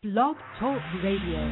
Blog Talk Radio.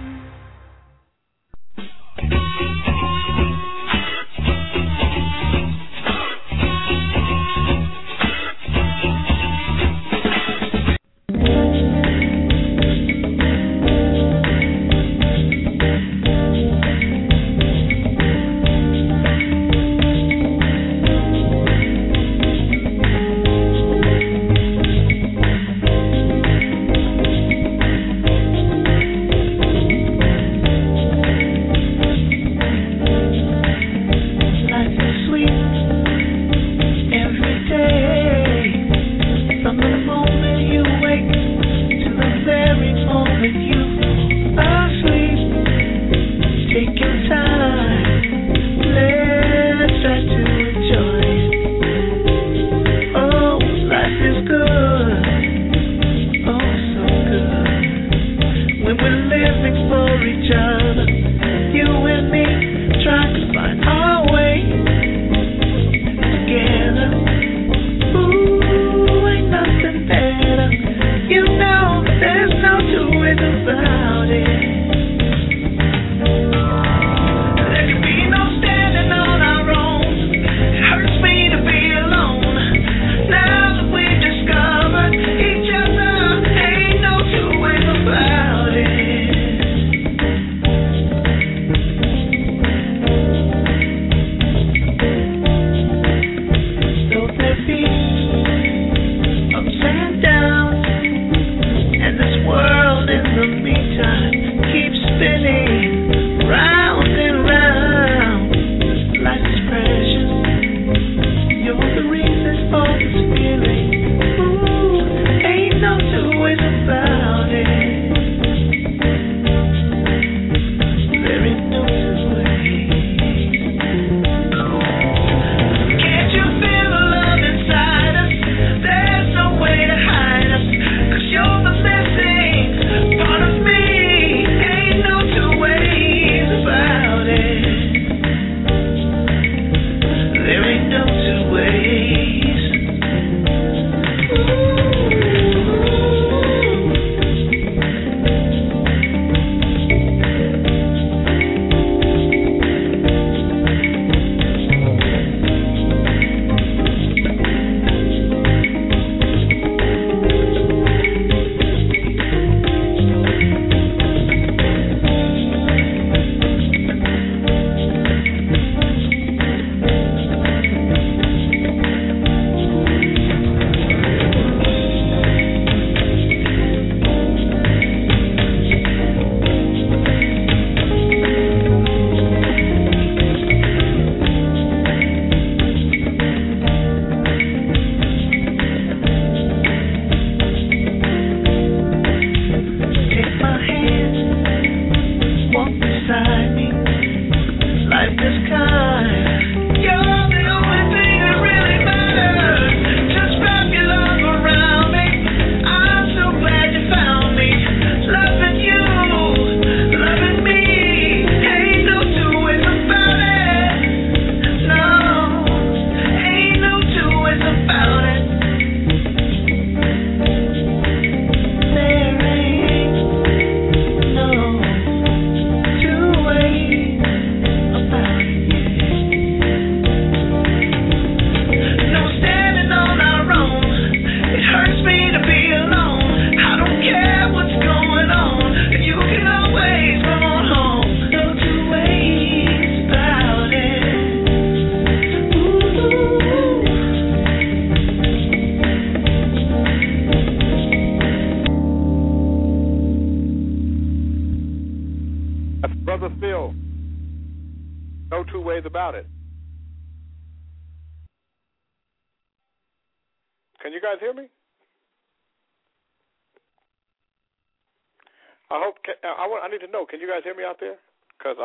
I need to know. Can you guys hear me out there? Because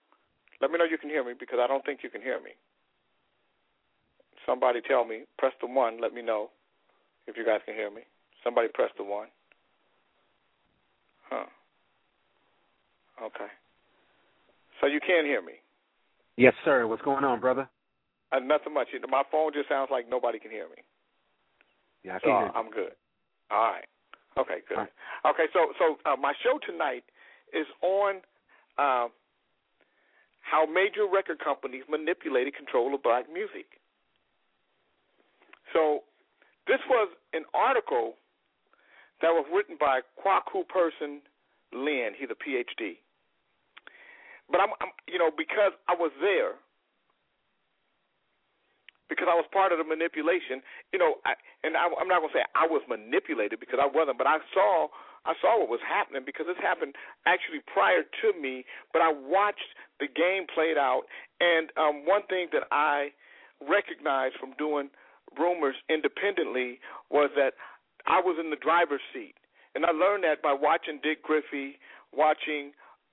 let me know you can hear me because I don't think you can hear me. Somebody tell me. Press the 1. Let me know if you guys can hear me. Somebody press the 1. Huh. Okay. So you can hear me? Yes, sir. What's going on, brother? Nothing much. My phone just sounds like nobody can hear me. Yeah, I so can hear you. I'm good. All right. Okay, good. Okay, so my show tonight is on how major record companies manipulated control of black music. So this was an article that was written by Kwaku Person Lynn. He's a PhD. But I'm because I was there, because I was part of the manipulation, I'm not going to say I was manipulated because I wasn't, but I saw what was happening because this happened actually prior to me, but I watched the game played out, and one thing that I recognized from doing Rumors independently was that I was in the driver's seat, and I learned that by watching Dick Griffey, watching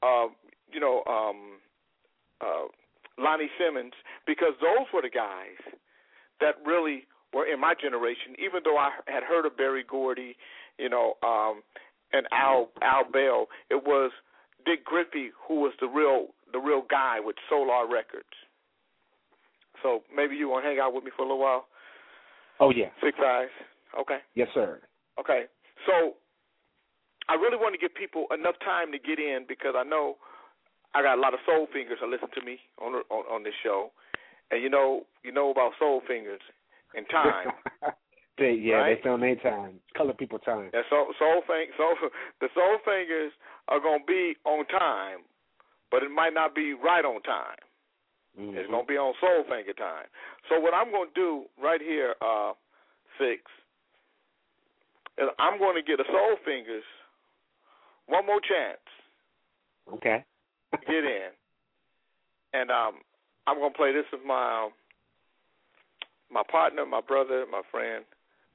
Lonnie Simmons, because those were the guys that really were in my generation, even though I had heard of Berry Gordy, and Al Bell. It was Dick Griffey who was the real guy with Solar Records. So maybe you want to hang out with me for a little while? Oh, yeah. 6 Eyes. Okay. Yes, sir. Okay. So I really want to give people enough time to get in because I know I got a lot of soul fingers that listen to me on this show, and you know about soul fingers and time. They on their time. It's color people time. Yeah, the soul fingers are gonna be on time, but it might not be right on time. Mm-hmm. It's gonna be on soul finger time. So what I'm gonna do right here, 6, is I'm gonna get the soul fingers one more chance. Okay. Get in, and I'm gonna play this with my partner, my brother, my friend.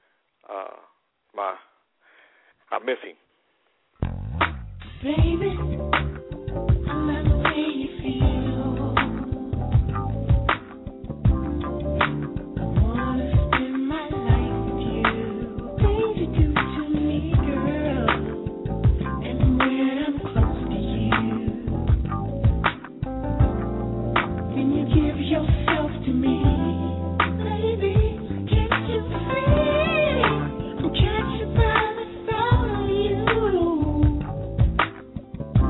I miss him. Baby, I love the way you feel. I wanna spend my life with you. Things you do to me, girl, and when I'm close to you. When you give yourself to me, baby, can't you feel? I'm catching by the thought of you.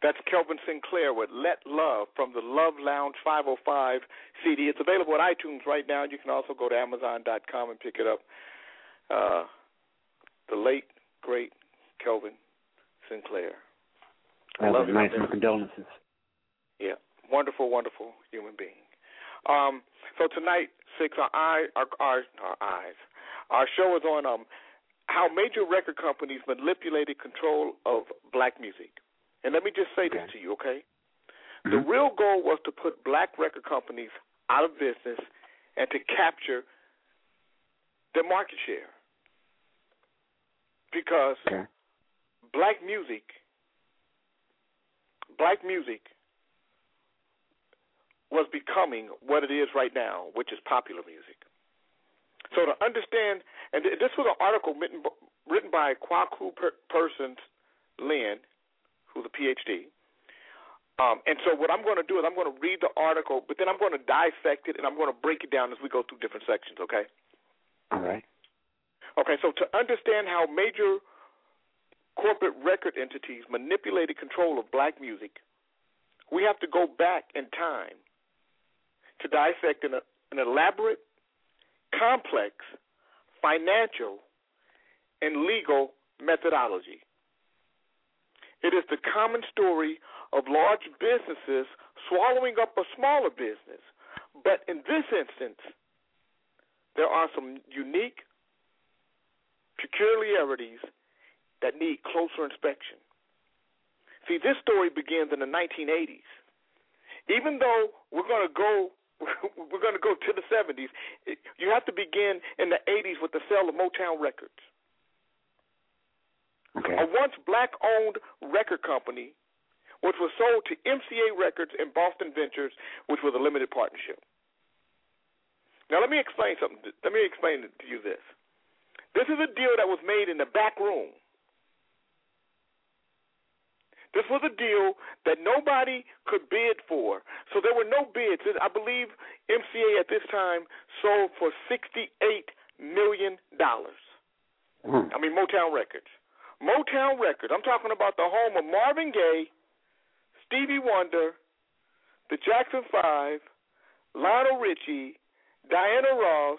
That's Kelvin Sinclair with Let Love from the Love Lounge 505 CD. It's available at iTunes right now. You can also go to Amazon.com and pick it up. The late, great Kelvin Sinclair. I love him. Nice. My condolences. Yeah. Wonderful, wonderful human being. So tonight, 6, our show is on how major record companies manipulated control of black music. And let me just say this to you, okay? Mm-hmm. The real goal was to put black record companies out of business and to capture their market share. Because black music was becoming what it is right now, which is popular music. So to understand, and this was an article written by Kwaku Persons Lynn, who's a PhD. And so what I'm going to do is I'm going to read the article, but then I'm going to dissect it, and I'm going to break it down as we go through different sections, okay? All right. Okay, so to understand how major corporate record entities manipulated control of black music, we have to go back in time to dissect an elaborate, complex, financial, and legal methodology. It is the common story of large businesses swallowing up a smaller business. But in this instance, there are some unique peculiarities that need closer inspection. See, this story begins in the 1980s. Even though we're going to go to the 70s, you have to begin in the 80s with the sale of Motown Records. Okay. A once black-owned record company, which was sold to MCA Records and Boston Ventures, which was a limited partnership. Now, let me explain something. Let me explain to you this. This is a deal that was made in the back room. This was a deal that nobody could bid for. So there were no bids. I believe MCA at this time sold for $68 million. I mean, Motown Records. Motown Records. I'm talking about the home of Marvin Gaye, Stevie Wonder, the Jackson 5, Lionel Richie, Diana Ross,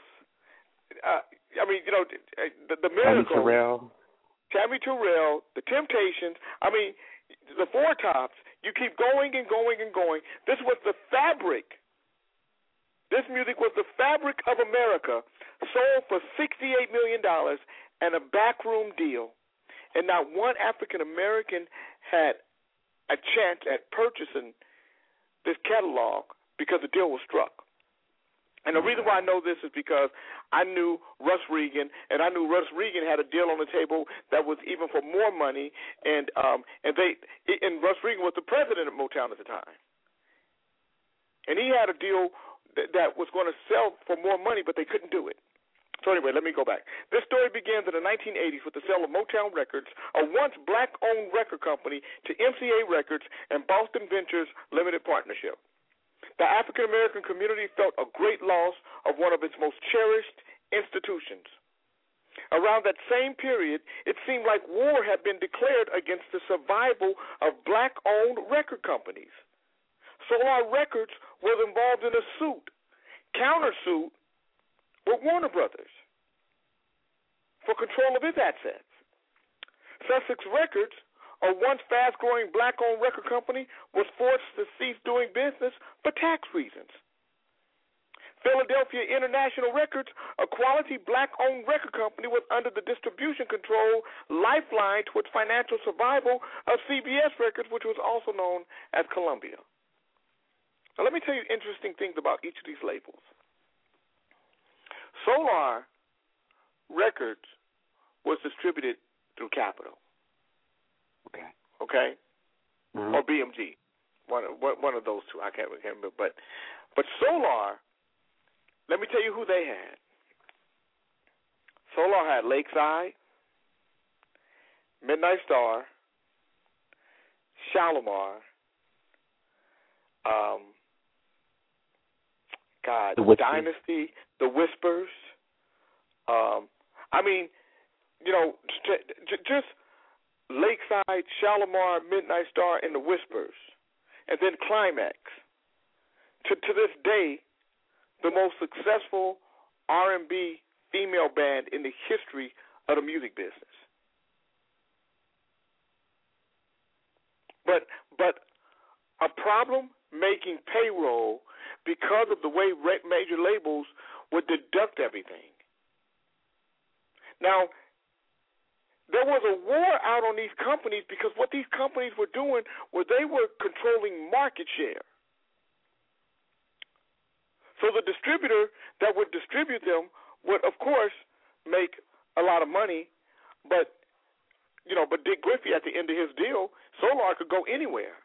the Miracles, Tammy Terrell, the Temptations. I mean, the Four Tops. You keep going and going and going. This was the fabric. This music was the fabric of America, sold for $68 million and a backroom deal. And not one African-American had a chance at purchasing this catalog because the deal was struck. And the reason why I know this is because I knew Russ Regan, and I knew Russ Regan had a deal on the table that was even for more money, and Russ Regan was the president of Motown at the time. And he had a deal that was going to sell for more money, but they couldn't do it. So anyway, let me go back. This story begins in the 1980s with the sale of Motown Records, a once black-owned record company, to MCA Records and Boston Ventures Limited Partnership. The African-American community felt a great loss of one of its most cherished institutions. Around that same period, it seemed like war had been declared against the survival of black-owned record companies. Solar Records was involved in a countersuit, with Warner Brothers for control of its assets. Sussex Records, a once fast-growing black-owned record company, was forced to cease doing business for tax reasons. Philadelphia International Records, a quality black-owned record company, was under the distribution control lifeline towards financial survival of CBS Records, which was also known as Columbia. Now, let me tell you interesting things about each of these labels. Solar Records was distributed through Capitol. Okay? Mm-hmm. Or BMG. One of those two. I can't remember. But Solar, let me tell you who they had. Solar had Lakeside, Midnight Star, Shalimar, Dynasty, The Whispers. Lakeside, Shalimar, Midnight Star, and the Whispers, and then Climax. To this day, the most successful R&B female band in the history of the music business. But a problem making payroll because of the way major labels would deduct everything. Now, there was a war out on these companies because what these companies were doing was they were controlling market share. So the distributor that would distribute them would, of course, make a lot of money, but Dick Griffey, at the end of his deal, Solar could go anywhere.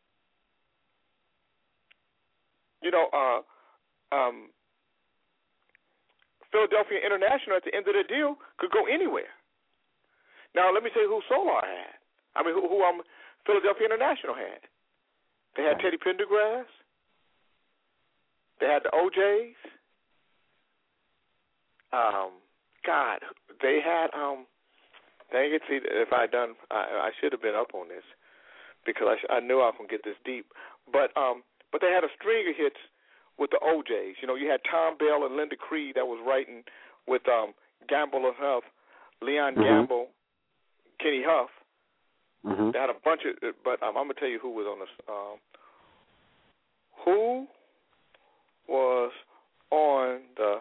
Philadelphia International, at the end of the deal, could go anywhere. Now, let me tell you who Solar had. I mean, who Philadelphia International had. They had Teddy Pendergrass. They had the OJs. They had dang it! See, if I done, I should have been up on this because I knew I was gonna get this deep. But they had a string of hits with the OJs. You had Tom Bell and Linda Creed that was writing with Gamble and Huff, Leon Gamble, Kenny Huff. They had a bunch of, but I'm gonna tell you who was on this. Who was on the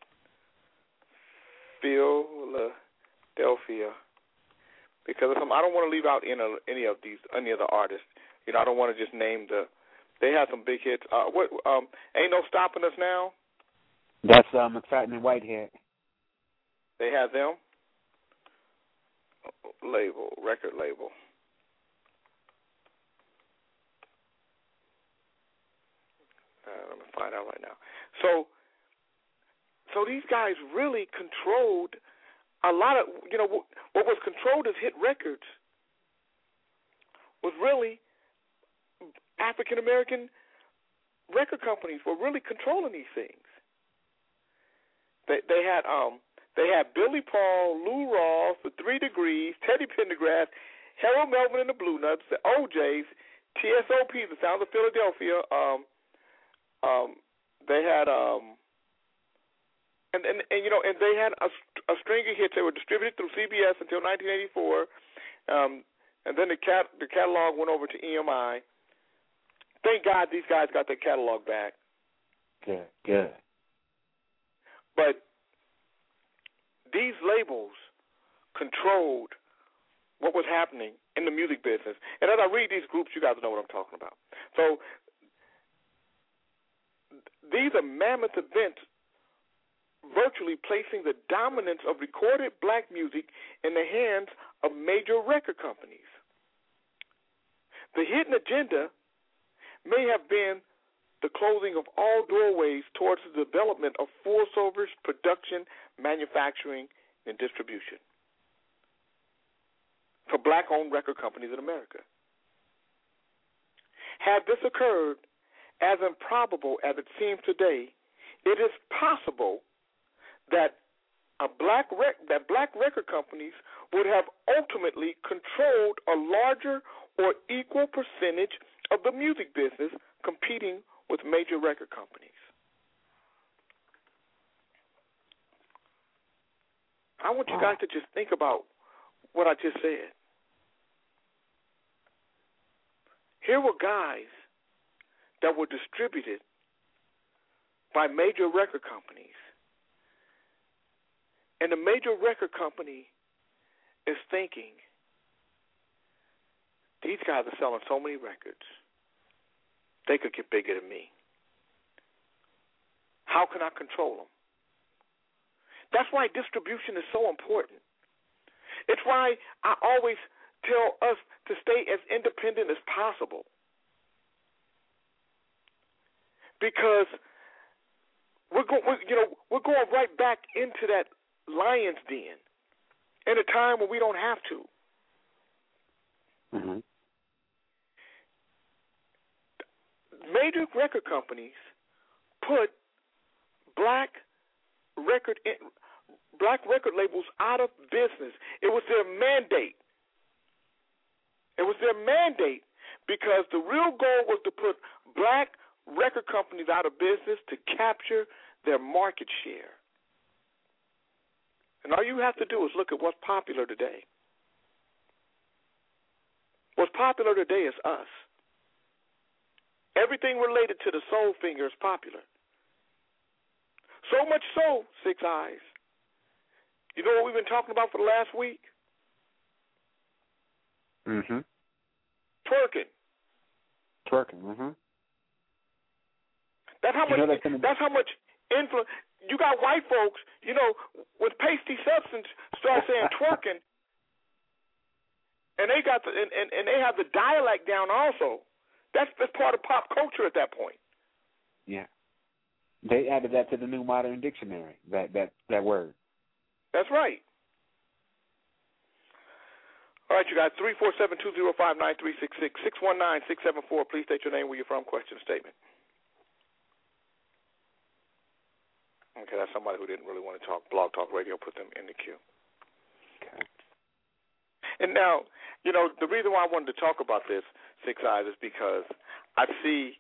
Philadelphia? Because I don't want to leave out any of the artists. I don't want to just name the. They had some big hits. Ain't No Stopping Us Now? That's McFadden and Whitehead. They had them. Record label. Let me find out right now. So these guys really controlled a lot of, what was controlled as hit records was really African American record companies were really controlling these things. They had Billy Paul, Lou Rawls, The 3 Degrees, Teddy Pendergrass, Harold Melvin and the Blue Nuts, the OJs, TSOP, the Sounds of Philadelphia. They had and they had a string of hits. They were distributed through CBS until 1984, and then the catalog went over to EMI. Thank God these guys got their catalog back. Good. But these labels controlled what was happening in the music business. And as I read these groups, you guys know what I'm talking about. So these are mammoth events virtually placing the dominance of recorded black music in the hands of major record companies. The hidden agenda may have been the closing of all doorways towards the development of full-service production, manufacturing, and distribution for black-owned record companies in America. Had this occurred, as improbable as it seems today, it is possible that black record companies would have ultimately controlled a larger or equal percentage of the music business, competing with major record companies. I want you guys to just think about what I just said. Here were guys that were distributed by major record companies. And the major record company is thinking, these guys are selling so many records, they could get bigger than me. How can I control them? That's why distribution is so important. It's why I always tell us to stay as independent as possible. Because we're going right back into that lion's den in a time when we don't have to. Mm-hmm. Major record companies put black record labels out of business. It was their mandate. mandate because the real goal was to put black record companies out of business to capture their market share. And all you have to do is look at what's popular today. What's popular today is us. Everything related to the soul finger is popular. So much so, 6 Eyes. You know what we've been talking about for the last week? Mm-hmm. Twerking. Mm-hmm. That's how much influence. You got white folks, you know, with pasty substance start saying twerking, and they got and they have the dialect down also. That's part of pop culture at that point. Yeah. They added that to the New Modern Dictionary, that word. That's right. All right, you guys, 347-205-9366, 619-674. Please state your name, where you're from, question, statement. Okay, that's somebody who didn't really want to talk. Blog Talk Radio put them in the queue. Okay. And now, you know, the reason why I wanted to talk about this, 6 Eyes, is because I see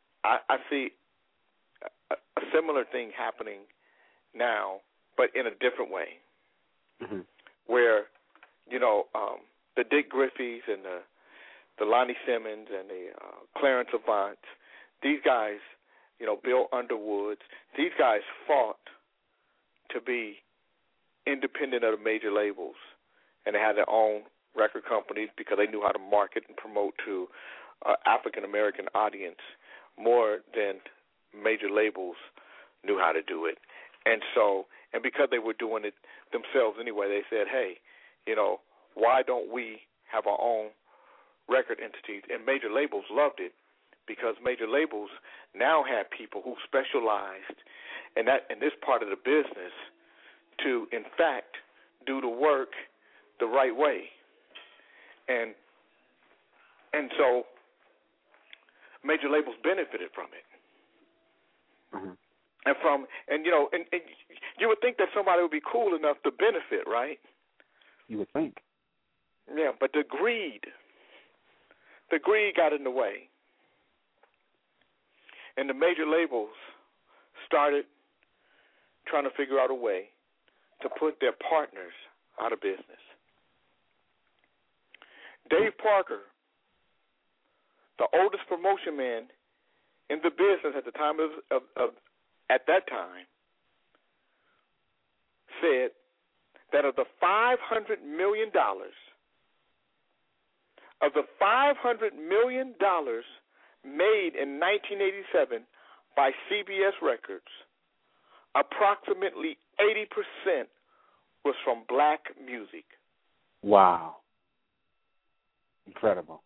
a similar thing happening now, but in a different way, where, you know, the Dick Griffey's and the Lonnie Simmons and the Clarence Avant, these guys, you know, Bill Underwoods, these guys fought to be independent of the major labels, and they had their own record companies because they knew how to market and promote to African-American audience more than major labels knew how to do it. And so, and because they were doing it themselves anyway, they said, hey, you know, why don't we have our own record entities? And major labels loved it because major labels now have people who specialized in this part of the business to, in fact, do the work the right way. And so major labels benefited from it. Mm-hmm. And you know, and you would think that somebody would be cool enough to benefit, right? You would think. Yeah, but the greed got in the way. And the major labels started trying to figure out a way to put their partners out of business. Dave Parker, the oldest promotion man in the business at the time at that time, said that of the $500 million made in 1987 by CBS Records, approximately 80% was from black music. Wow. Incredible.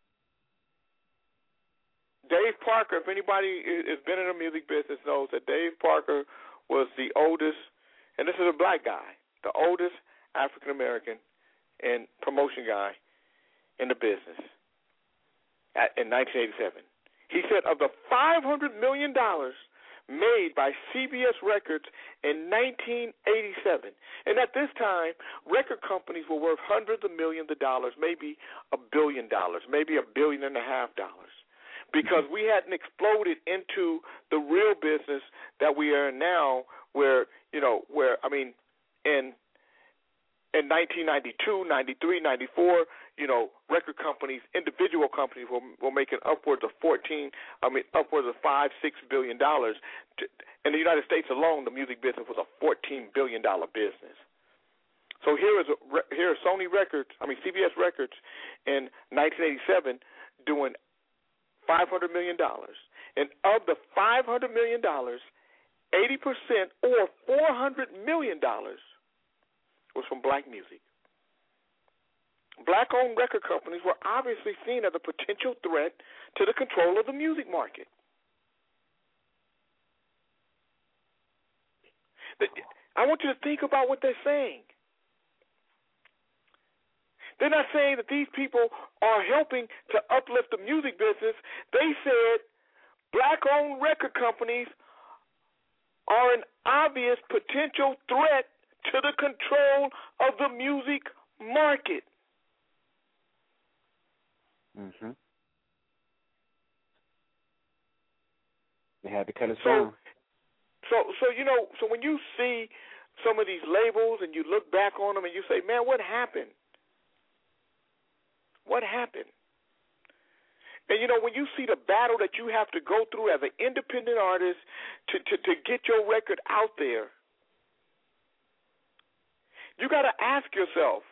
Dave Parker, if anybody has been in the music business, knows that Dave Parker was the oldest, and this is a black guy, the oldest African-American and promotion guy in the business in 1987. He said of the $500 million made by CBS Records in 1987, and at this time, record companies were worth hundreds of millions of dollars, maybe $1 billion, maybe $1.5 billion, because we hadn't exploded into the real business that we are in now, where, you know, in 1992, 93, 94, you know, record companies, individual companies were making upwards of $5, $6 billion. In the United States alone, the music business was a $14 billion business. So here is Sony Records, CBS Records in 1987 doing $500 million. And of the $500 million, 80% or $400 million was from black music. Black-owned record companies were obviously seen as a potential threat to the control of the music market. I want you to think about what they're saying. They're not saying that these people are helping to uplift the music business. They said black-owned record companies are an obvious potential threat to the control of the music market. Mm-hmm. They had to cut us So, down. so when you see some of these labels and you look back on them and you say, man, what happened? What happened? And, when you see the battle that you have to go through as an independent artist to get your record out there, you got to ask yourself,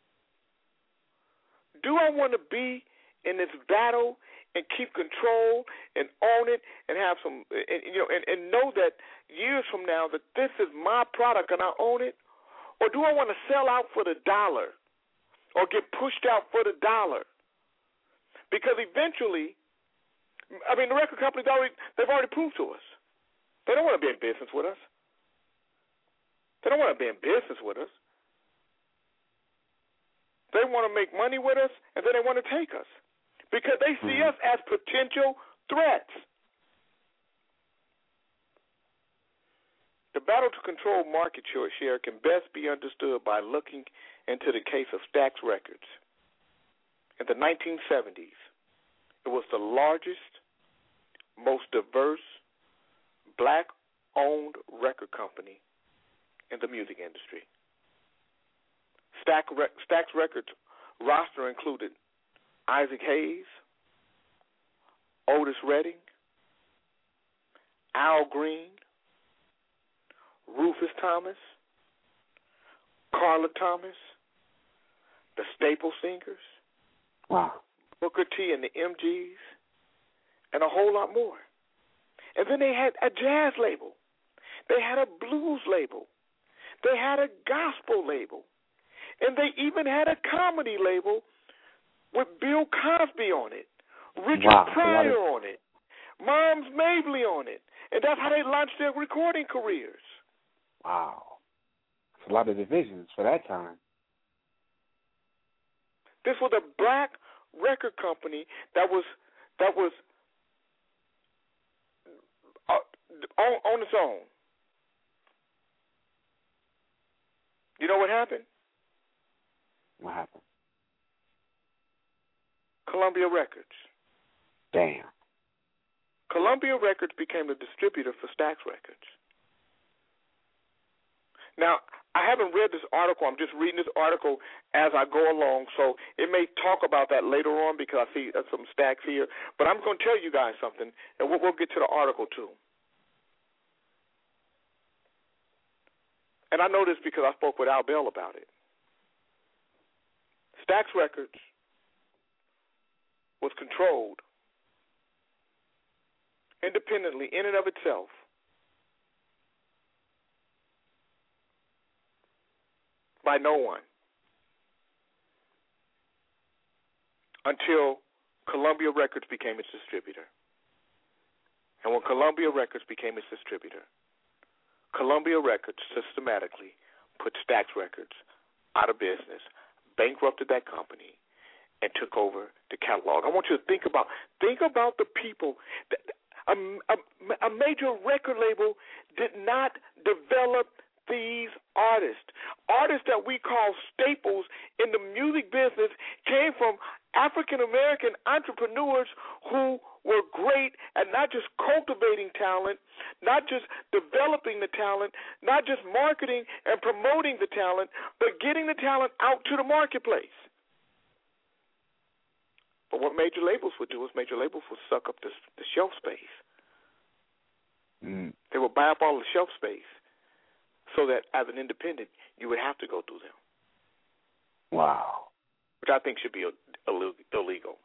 do I want to be in this battle and keep control and own it and have some, and know that years from now that this is my product and I own it? Or do I want to sell out for the dollar or get pushed out for the dollar? Because eventually, the record companies they've already proved to us they don't want to be in business with us. They don't want to be in business with us. They want to make money with us, and then they want to take us because they see us as potential threats. The battle to control market share can best be understood by looking into the case of Stax Records. In the 1970s, it was the largest, most diverse, black-owned record company in the music industry. Stax Records roster included Isaac Hayes, Otis Redding, Al Green, Rufus Thomas, Carla Thomas, the Staple Singers, Wow. Booker T and the MGs, and a whole lot more. And then they had a jazz label. They had a blues label. They had a gospel label. And they even had a comedy label with Bill Cosby on it, Richard Pryor on it, Moms Mabley on it. And that's how they launched their recording careers. Wow. That's a lot of divisions for that time. This was a black record company that was on its own. You know what happened? What happened? Columbia Records. Damn. Columbia Records became the distributor for Stax Records. Now, I haven't read this article. I'm just reading this article as I go along, so it may talk about that later on because I see some Stax here. But I'm going to tell you guys something, and we'll get to the article too. And I know this because I spoke with Al Bell about it. Stax Records was controlled independently in and of itself by no one until Columbia Records became its distributor. And when Columbia Records became its distributor, Columbia Records systematically put Stax Records out of business, bankrupted that company, and took over the catalog. I want you to think about the people. A major record label did not develop these artists. Artists that we call staples in the music business came from African-American entrepreneurs who were great at not just cultivating talent, not just developing the talent, not just marketing and promoting the talent, but getting the talent out to the marketplace. But what major labels would do is major labels would suck up the shelf space. They would buy up all the shelf space so that as an independent, you would have to go through them. Wow. Which I think should be illegal.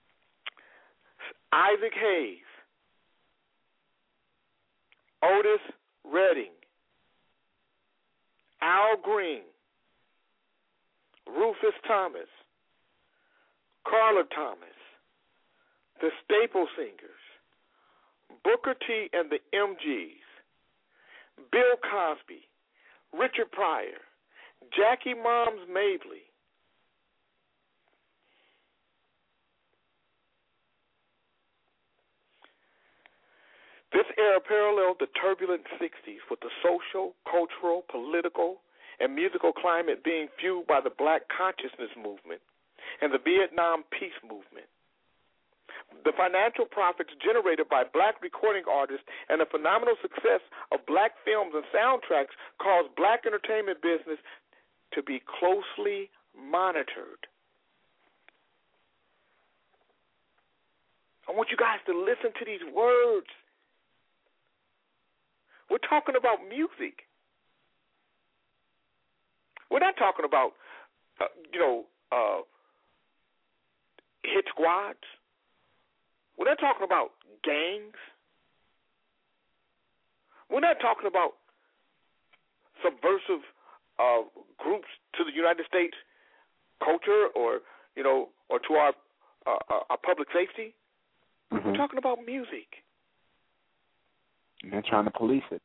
Isaac Hayes, Otis Redding, Al Green, Rufus Thomas, Carla Thomas, the Staple Singers, Booker T and the MGs, Bill Cosby, Richard Pryor, Jackie Moms Mabley, this era paralleled the turbulent 60s with the social, cultural, political, and musical climate being fueled by the black consciousness movement and the Vietnam peace movement. The financial profits generated by black recording artists and the phenomenal success of black films and soundtracks caused black entertainment business to be closely monitored. I want you guys to listen to these words. We're talking about music. We're not talking about, hit squads. We're not talking about gangs. We're not talking about subversive groups to the United States culture or to our public safety. Mm-hmm. We're talking about music. And they're trying to police it.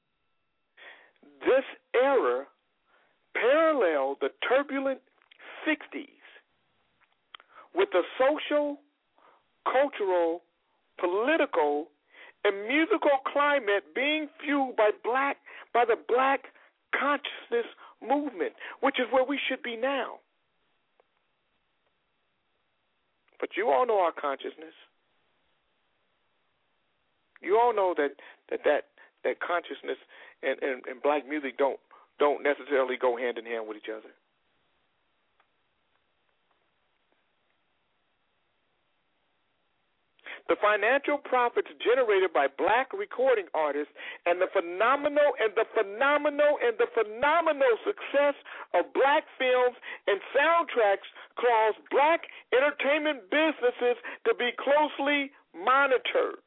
This era paralleled the turbulent 60s with the social, cultural, political, and musical climate being fueled by the black consciousness movement, which is where we should be now. But you all know our consciousness. You all know that consciousness and black music don't necessarily go hand in hand with each other. The financial profits generated by black recording artists and the phenomenal success of black films and soundtracks caused black entertainment businesses to be closely monitored.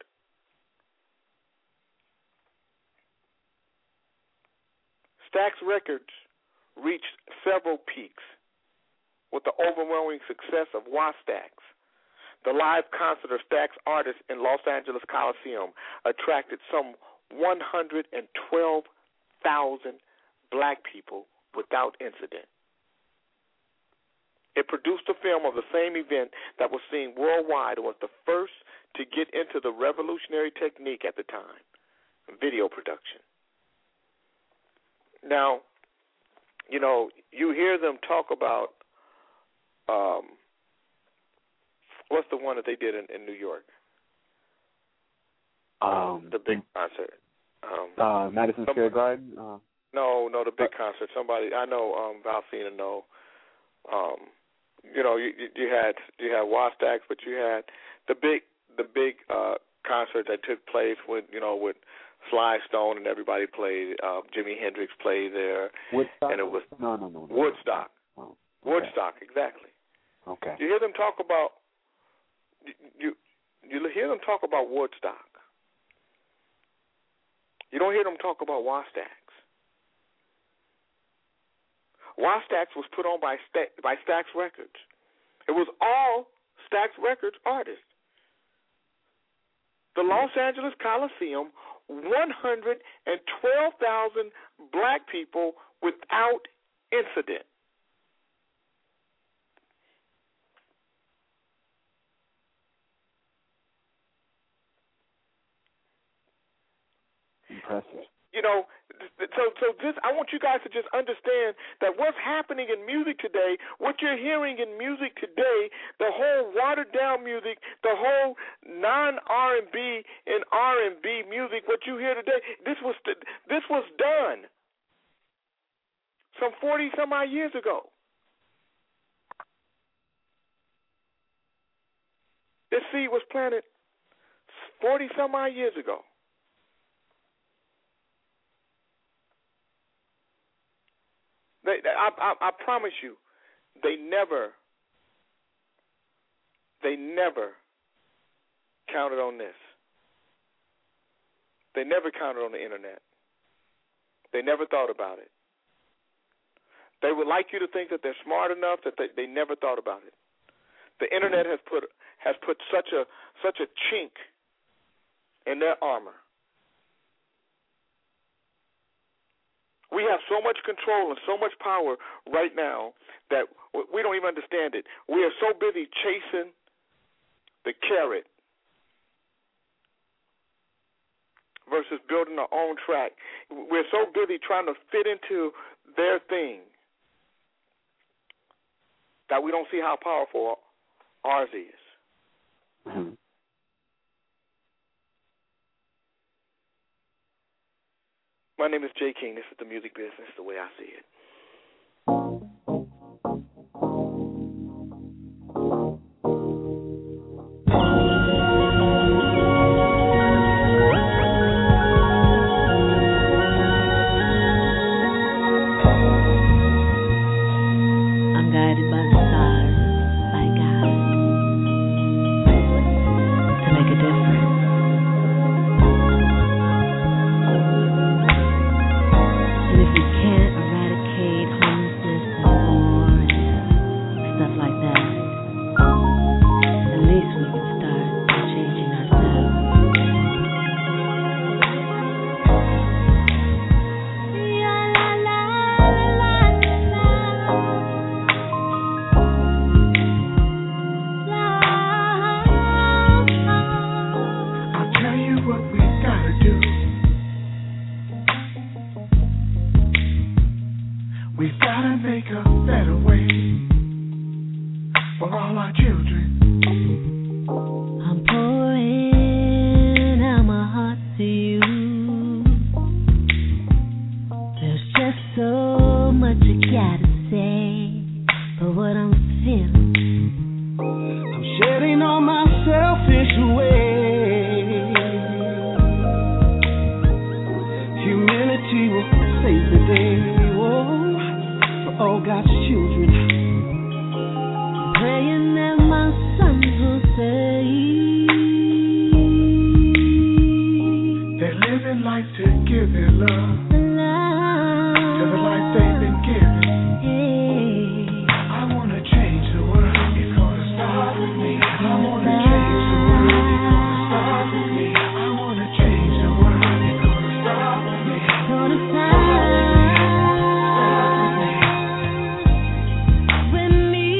Stax Records reached several peaks with the overwhelming success of Wastax. The live concert of Stax artists in Los Angeles Coliseum attracted some 112,000 black people without incident. It produced a film of the same event that was seen worldwide and was the first to get into the revolutionary technique at the time, video production. Now, you hear them talk about what's the one that they did in New York? The big concert. Madison Square Garden? No, the big concert. Somebody I know, Valcina know. You had Wastax, but you had the big concert that took place with Sly Stone and everybody played. Jimi Hendrix played there. Woodstock? And it was No. Woodstock. Oh, okay. Woodstock, exactly. Okay. You hear them talk about you hear them talk about Woodstock. You don't hear them talk about Wastax. Wastax was put on by Stax Records. It was all Stax Records artists. The Los Angeles Coliseum, 112,000 black people without incident. Impressive. So this, I want you guys to just understand that what's happening in music today, what you're hearing in music today, the whole watered down music, the whole non-R&B and R&B music, what you hear today, this was done some 40 some odd years ago. This seed was planted 40 some odd years ago. I promise you, they never counted on this. They never counted on the internet. They never thought about it. They would like you to think that they're smart enough that they never thought about it. The internet has put such a chink in their armor. We have so much control and so much power right now that we don't even understand it. We are so busy chasing the carrot versus building our own track. We're so busy trying to fit into their thing that we don't see how powerful ours is. Mhm. My name is Jay King. This is the music business, the way I see it. I'm guided by the stars, by God, to make a difference. And if we can't eradicate homelessness and war and stuff like that, at least we can start by changing ourselves. I'll tell you what we gotta do. We've gotta make a better way for all our children. I'm pouring out my heart to you. There's just so much I gotta say, but what I'm feeling. I'm shedding all my selfish ways. Humility will save the day. Whoa, for all God's children. Praying that my sons will say They're living life to give their love to the life they've been given. I wanna change the world. It's gonna start with me. I wanna change the world. It's gonna start with me. I wanna change the world. It's gonna start with me. Gonna Start start with me. with me.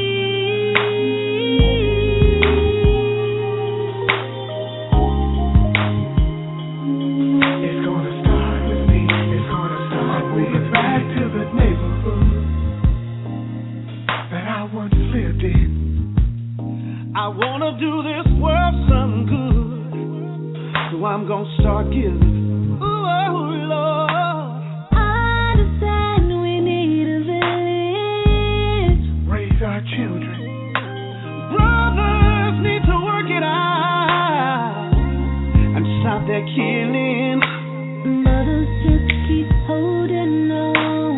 It's gonna start with me. It's gonna start with me. Back to the neighborhood that I once lived in. I wanna do this world some good, so I'm gonna start giving. Ooh, oh Lord, Understand we need a village. raise our children. Brothers need to work it out and stop their killing. Mothers just keep holding on.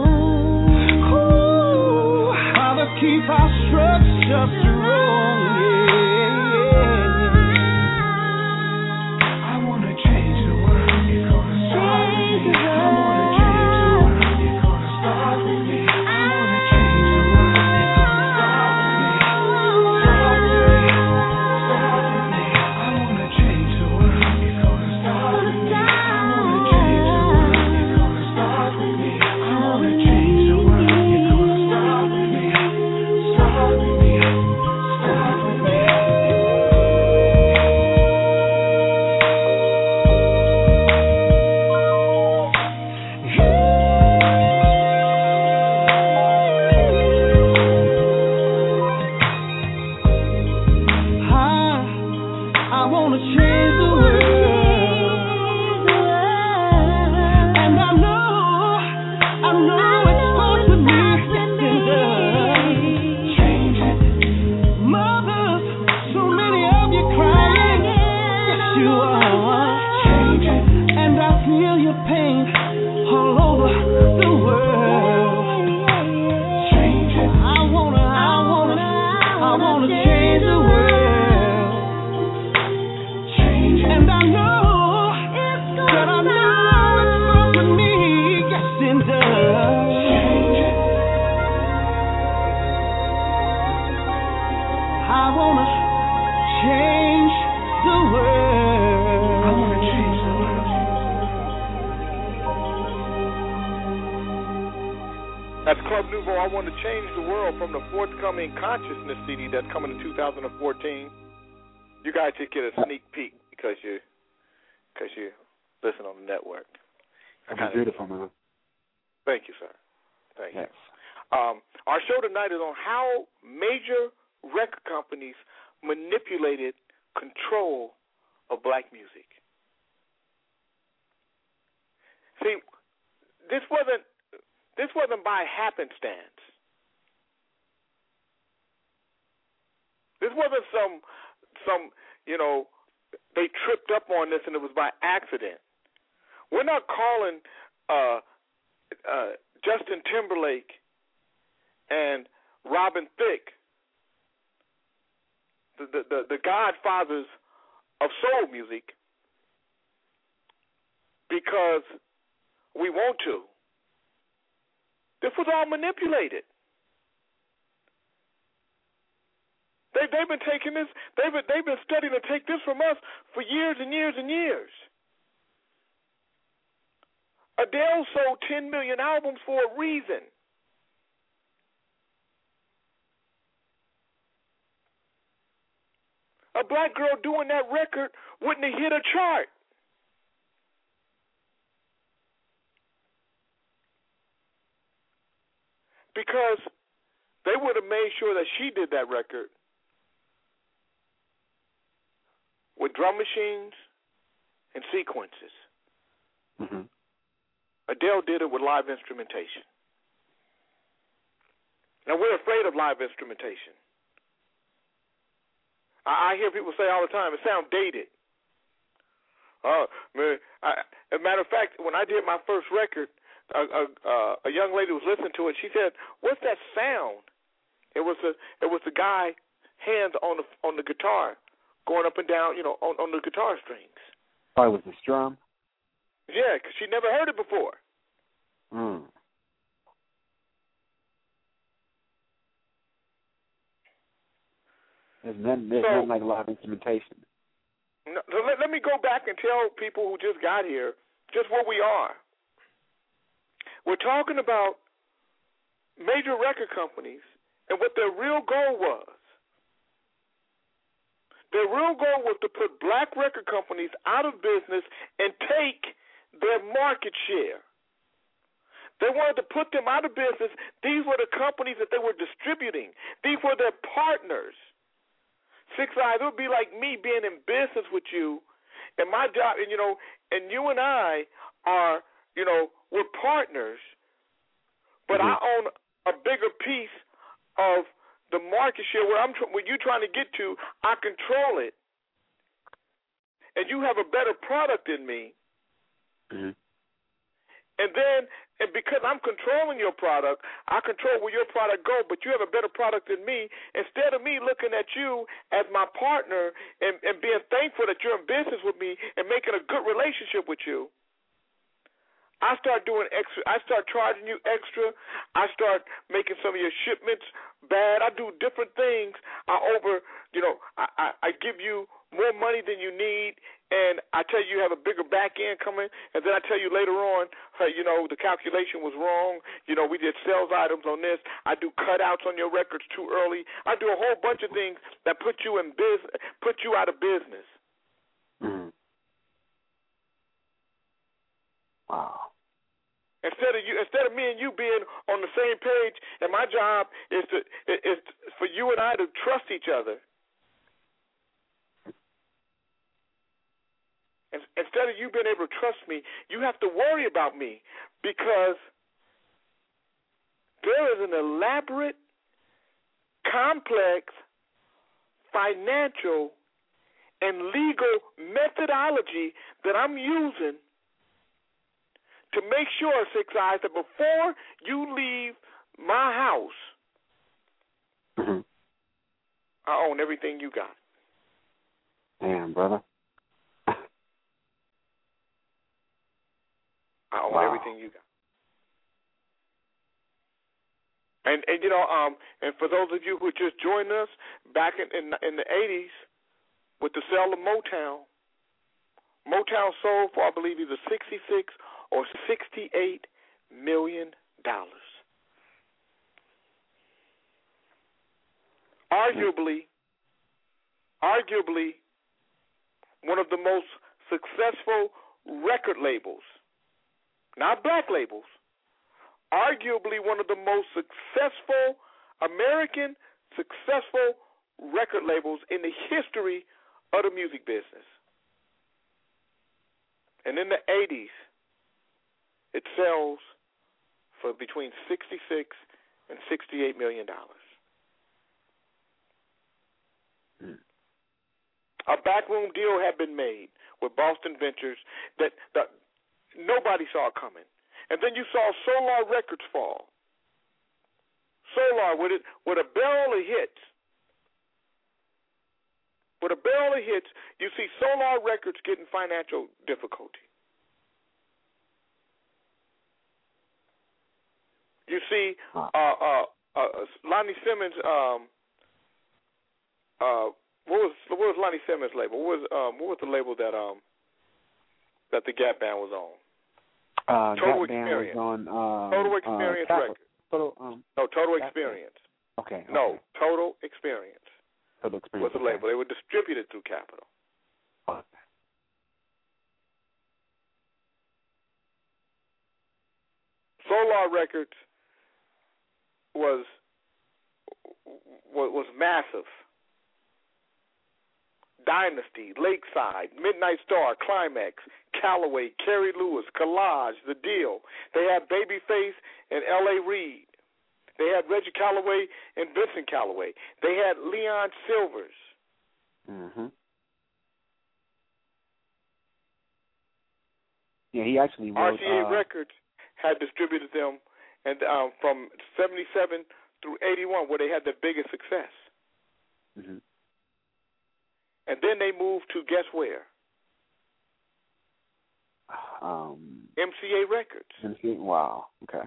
Ooh, fathers keep our structure strong. I wanna change the world. It's gonna start with me. I wanna change the world. It's gonna start with me. I wanna change the world. It's gonna start with me. Start with me. Start with me. I wanna change the world. It's gonna start with me. I wanna change the world. It's gonna start with me. I wanna change the world. It's gonna start with me. Start with me. Start with me. I wanna change the world, and I know it starts with me. Change it, mothers. So many of you crying. Yes, you are. Change it, and I feel your pain all over the world. Change it. I wanna change the world. Change it. And I know that I know it starts with me. Yes, it does. Change it. I wanna change the world. I wanna change the world. That's Club Nouveau. I want to change the world from the forthcoming Consciousness CD that's coming in 2014. You guys just get a sneak peek because you listen on the network. That's beautiful, man. Thank you, sir. Thank you. Yes. Our show tonight is on how major record companies manipulated control of black music. See, this wasn't by happenstance. This wasn't some they tripped up on this and it was by accident. We're not calling Justin Timberlake and Robin Thicke the godfathers of soul music because we want to. This was all manipulated. They've been taking this. They've been studying to take this from us for years and years and years. Adele sold 10 million albums for a reason. A black girl doing that record wouldn't have hit a chart. Because they would have made sure that she did that record with drum machines and sequences. Mm-hmm. Adele did it with live instrumentation. Now, we're afraid of live instrumentation. I hear people say all the time, it sounds dated. Man, as a matter of fact, when I did my first record, a young lady was listening to it. She said, "What's that sound?" It was the guy hands on the guitar, going up and down, on the guitar strings. Oh, it was the strum. Yeah, because she never heard it before. Mm. There's nothing like live instrumentation. No, let me go back and tell people who just got here just what we are. We're talking about major record companies and what their real goal was. Their real goal was to put black record companies out of business and take their market share. They wanted to put them out of business. These were the companies that they were distributing. These were their partners. 6 Eyes, it would be like me being in business with you, and my job, and you and I are, we're partners, but I own a bigger piece of the market share where you're trying to get to. I control it, and you have a better product than me. Mm-hmm. And because I'm controlling your product, I control where your product goes, but you have a better product than me. Instead of me looking at you as my partner and being thankful that you're in business with me and making a good relationship with you, I start doing extra. I start charging you extra. I start making some of your shipments bad. I do different things. I give you more money than you need, and I tell you have a bigger back end coming, and then I tell you later on, the calculation was wrong. We did sales items on this. I do cutouts on your records too early. I do a whole bunch of things that put you out of business. Mm-hmm. Wow. Instead of me and you being on the same page, and my job is for you and I to trust each other. Instead of you being able to trust me, you have to worry about me because there is an elaborate, complex, financial, and legal methodology that I'm using to make sure, 6 Eyes, that before you leave my house, mm-hmm. I own everything you got. Damn, brother. I own everything you got. And and for those of you who just joined us back in the 80s with the sale of Motown sold for, I believe, either $66 or $68 million. Arguably, one of the most successful record labels. Not black labels, arguably one of the most successful American record labels in the history of the music business. And in the 80s, it sells for between $66 and $68 million. A backroom deal had been made with Boston Ventures that nobody saw coming. And then you saw Solar Records fall. Solar, with a barrel of hits. With a barrel of hits, you see Solar Records getting financial difficulty. You see Lonnie Simmons. What was Lonnie Simmons' label? What was the label that the Gap Band was on? Total Experience. Was on, Total Experience Records. Total Experience. Okay. No, Total Experience. Total Experience was the label. They were distributed through Capitol. Okay. Solar Records was massive. Dynasty, Lakeside, Midnight Star, Climax, Calloway, Kerry Lewis, Collage, The Deal. They had Babyface and L.A. Reid. They had Reggie Calloway and Vincent Calloway. They had Leon Silvers. Mm-hmm. Yeah, he actually wrote... RCA Records had distributed them, and from 77 through 81, where they had their biggest success. Mm-hmm. And then they moved to guess where? MCA Records. MCA, wow, okay.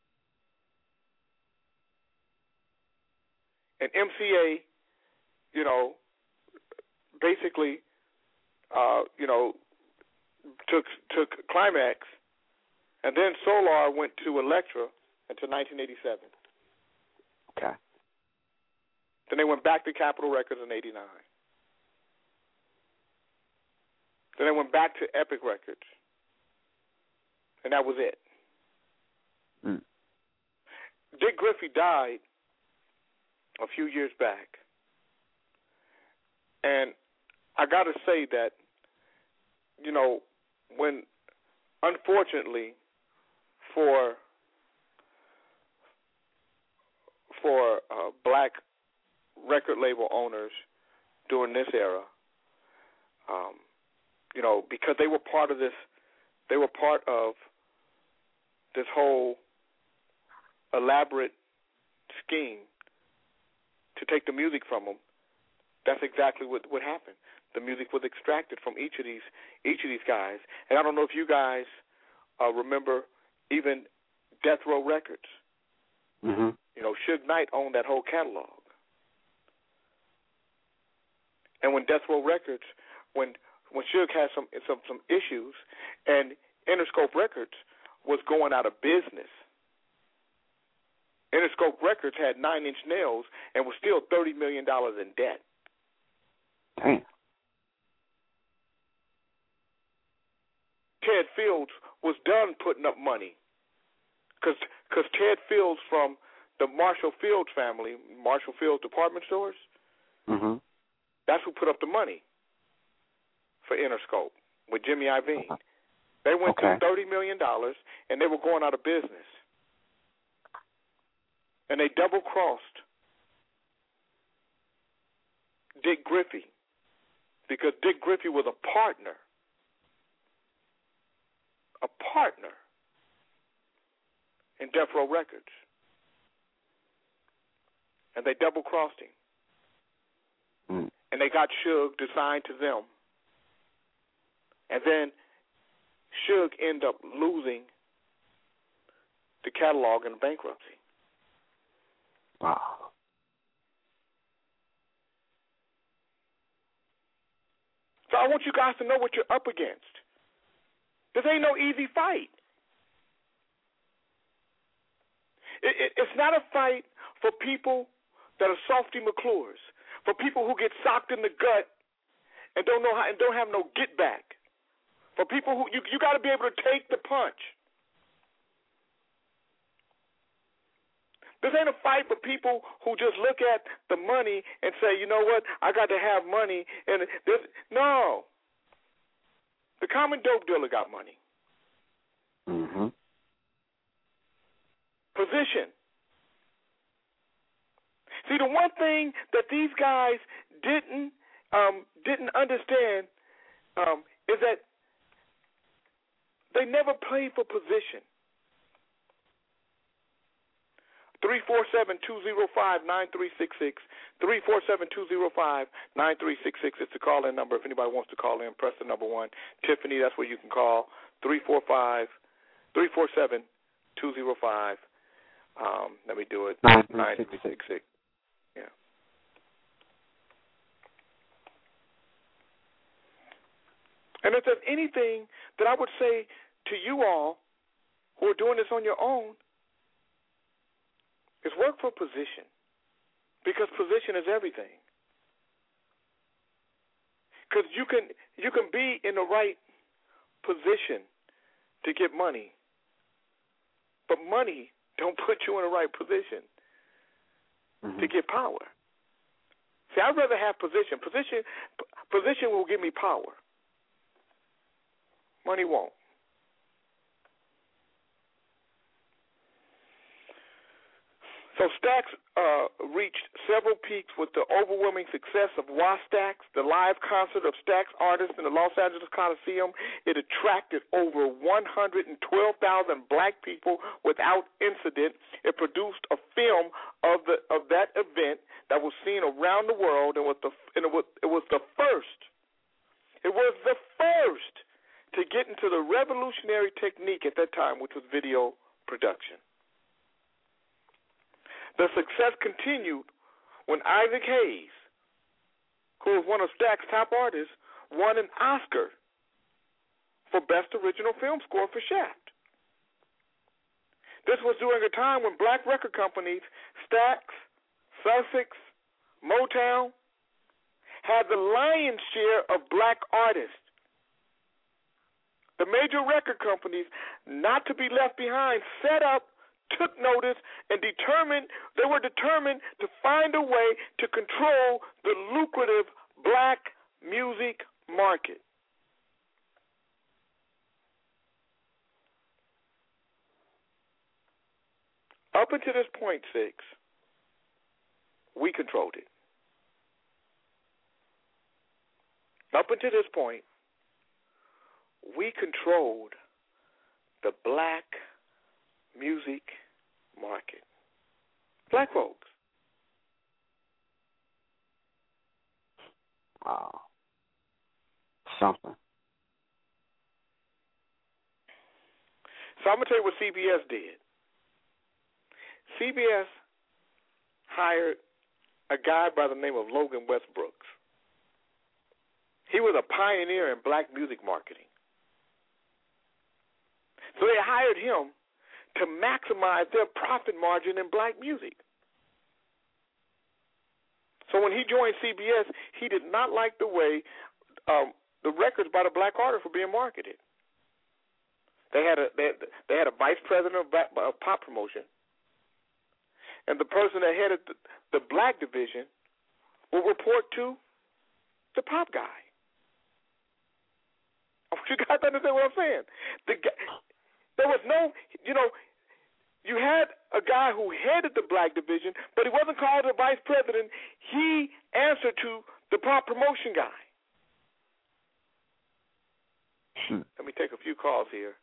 And MCA, basically, took Climax, and then Solar went to Elektra until 1987. Okay. Then they went back to Capitol Records in 89. Then they went back to Epic Records, and that was it. Mm. Dick Griffey died a few years back, and I got to say that, when, unfortunately, for black record label owners during this era, because they were part of this whole elaborate scheme to take the music from them. That's exactly what happened. The music was extracted from each of these guys. And I don't know if you guys remember even Death Row Records. Mm-hmm. Suge Knight owned that whole catalog. And when Death Row Records, when Suge had some issues, and Interscope Records was going out of business. Interscope Records had 9 Inch Nails and was still $30 million in debt. Damn. Ted Fields was done putting up money because Ted Fields from the Marshall Fields family, Marshall Fields department stores, mm-hmm. That's who put up the money for Interscope with Jimmy Iovine. They went to $30 million, and they were going out of business. And they double-crossed Dick Griffey because Dick Griffey was a partner in Death Row Records. And they double-crossed him. Mm. And they got Suge to sign to them. And then Suge ended up losing the catalog in bankruptcy. Wow. So I want you guys to know what you're up against. This ain't no easy fight. It's not a fight for people that are softy McClures, for people who get socked in the gut and don't know how and don't have no get back. For people who you got to be able to take the punch. This ain't a fight for people who just look at the money and say, you know what, I got to have money. And this, no. The common dope dealer got money. Mm-hmm. Position. See, the one thing that these guys didn't understand is that they never played for position. 347-205-9366. 347-205-9366 is the call-in number. If anybody wants to call in, press the number 1. Tiffany, that's where you can call. 347-205. Let me do it. 9366. Yeah. And if there's anything that I would say to you all who are doing this on your own, is work for position, because position is everything. Because you can be in the right position to get money, but money don't put you in the right position to get power. See, I'd rather have position. Position will give me power. Money won't. So Stax reached several peaks with the overwhelming success of Wastax, the live concert of Stax artists in the Los Angeles Coliseum. It attracted over 112,000 black people without incident. It produced a film of that event that was seen around the world, and it was the first. It was the first to get into the revolutionary technique at that time, which was video production. The success continued when Isaac Hayes, who was one of Stax's top artists, won an Oscar for Best Original Film Score for Shaft. This was during a time when black record companies, Stax, Sussex, Motown, had the lion's share of black artists. The major record companies, not to be left behind, set up, took notice, and they were determined to find a way to control the lucrative black music market. Up until this point, 6, we controlled it. Up until this point, we controlled the black music market. Black folks. Wow. Something. So I'm going to tell you what CBS did. CBS hired a guy by the name of Logan Westbrooks. He was a pioneer in black music marketing. So they hired him to maximize their profit margin in black music. So when he joined CBS, he did not like the way the records by the black artists were being marketed. They had a vice president of pop promotion, and the person that headed the black division will report to the pop guy. I want you guys to understand what I'm saying. There was no, you had a guy who headed the black division, but he wasn't called the vice president. He answered to the pop promotion guy. Let me take a few calls here.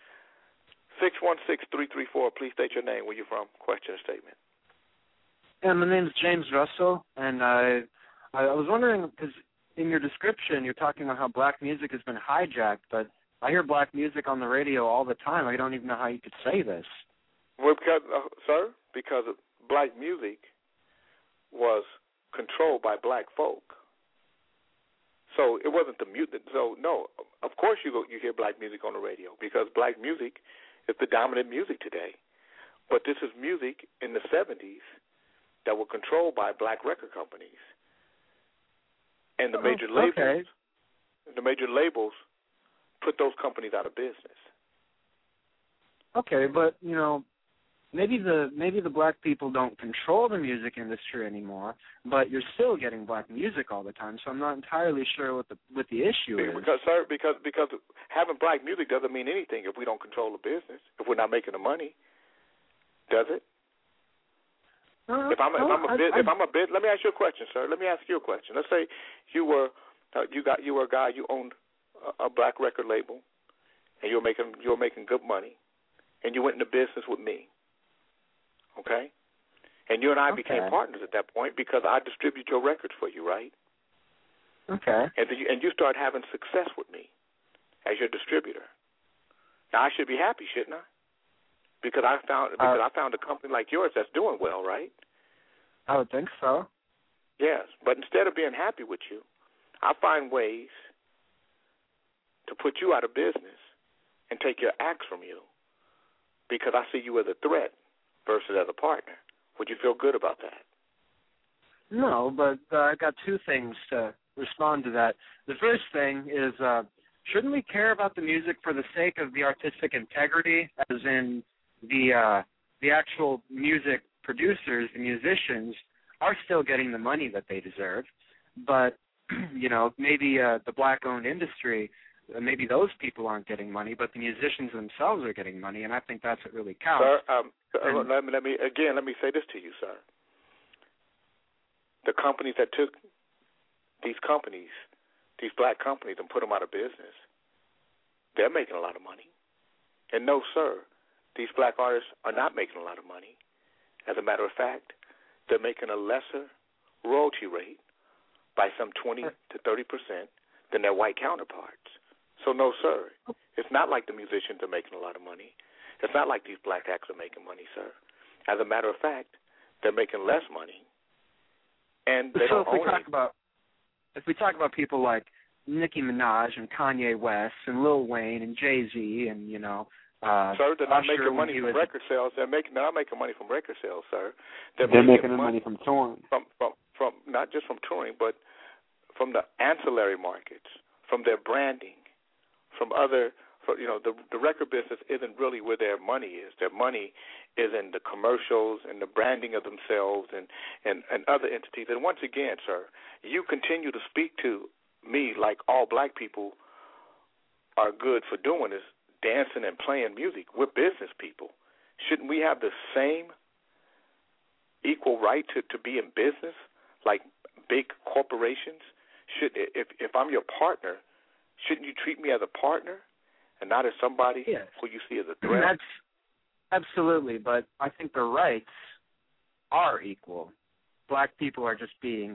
616-334. Please state your name, where you're from, question or statement. Yeah, my name's James Russell, and I was wondering, because in your description you're talking about how black music has been hijacked, but I hear black music on the radio all the time. I don't even know how you could say this. Well, because black music was controlled by black folk. So it wasn't the music. So no, of course you hear black music on the radio, because black music is the dominant music today. But this is music in the 70s that were controlled by black record companies, and the major labels. Okay. The major labels put those companies out of business. Okay, but maybe the black people don't control the music industry anymore, but you're still getting black music all the time. So I'm not entirely sure what the issue is. Because having black music doesn't mean anything if we don't control the business. If we're not making the money, does it? If I'm a bit, let me ask you a question, sir. Let me ask you a question. Let's say you were a guy, you owned a black record label, and you were making good money, and you went into business with me. Okay? And you and I became partners at that point because I distribute your records for you, right? Okay. And you start having success with me as your distributor. Now I should be happy, shouldn't I? Because I found a company like yours that's doing well, right? I would think so. Yes, but instead of being happy with you, I find ways to put you out of business and take your acts from you because I see you as a threat versus as a partner. Would you feel good about that? No, but I got two things to respond to that. The first thing is, shouldn't we care about the music for the sake of the artistic integrity, as in the actual music producers, the musicians, are still getting the money that they deserve, but maybe the black-owned industry, maybe those people aren't getting money, but the musicians themselves are getting money, and I think that's what really counts. Sir, let me say this to you, sir. The companies that took these black companies, and put them out of business, they're making a lot of money. And no, sir, these black artists are not making a lot of money. As a matter of fact, they're making a lesser royalty rate by some 20 to 30% than their white counterparts. So no, sir, it's not like the musicians are making a lot of money. It's not like these black acts are making money, sir. As a matter of fact, they're making less money. And they don't own it. If we talk about people like Nicki Minaj and Kanye West and Lil Wayne and Jay-Z and, sir, they're not making money from record sales. They're not making money from record sales, sir. They're making money from touring. From not just from touring, but from the ancillary markets, from their branding, from other. The record business isn't really where their money is. Their money is in the commercials and the branding of themselves and other entities. And once again, sir, you continue to speak to me like all black people are good for doing is dancing and playing music. We're business people. Shouldn't we have the same equal right to be in business like big corporations? If I'm your partner, shouldn't you treat me as a partner and not as somebody who you see as a threat? That's absolutely, but I think the rights are equal. Black people are just being,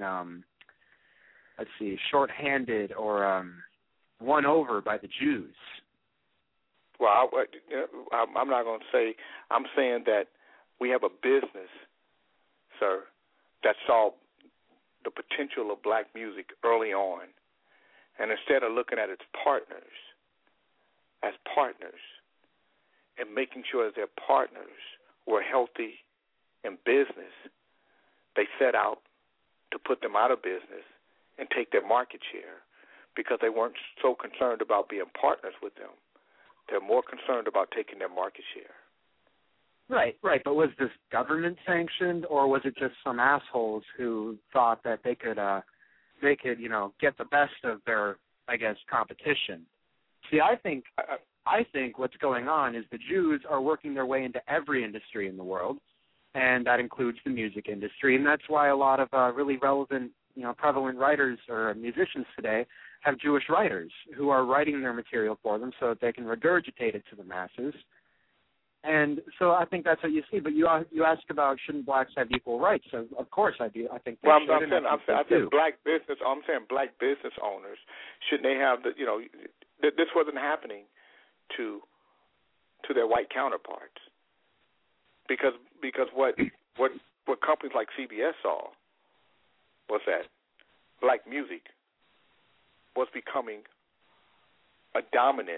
shorthanded or won over by the Jews. Well, I'm not going to say. I'm saying that we have a business, sir, that saw the potential of black music early on, and instead of looking at its partners as partners and making sure that their partners were healthy in business, they set out to put them out of business and take their market share because they weren't so concerned about being partners with them. They're more concerned about taking their market share. Right. But was this government sanctioned, or was it just some assholes who thought that they could get the best of their, competition? See, I think what's going on is the Jews are working their way into every industry in the world, and that includes the music industry, and that's why a lot of really relevant, prevalent writers or musicians today have Jewish writers who are writing their material for them so that they can regurgitate it to the masses. And so I think that's what you see. But you asked about shouldn't blacks have equal rights? So of course I do. I think they should. I'm saying black business. I'm saying black business owners, shouldn't they have the? This wasn't happening to their white counterparts because what companies like CBS saw was that black music was becoming a dominant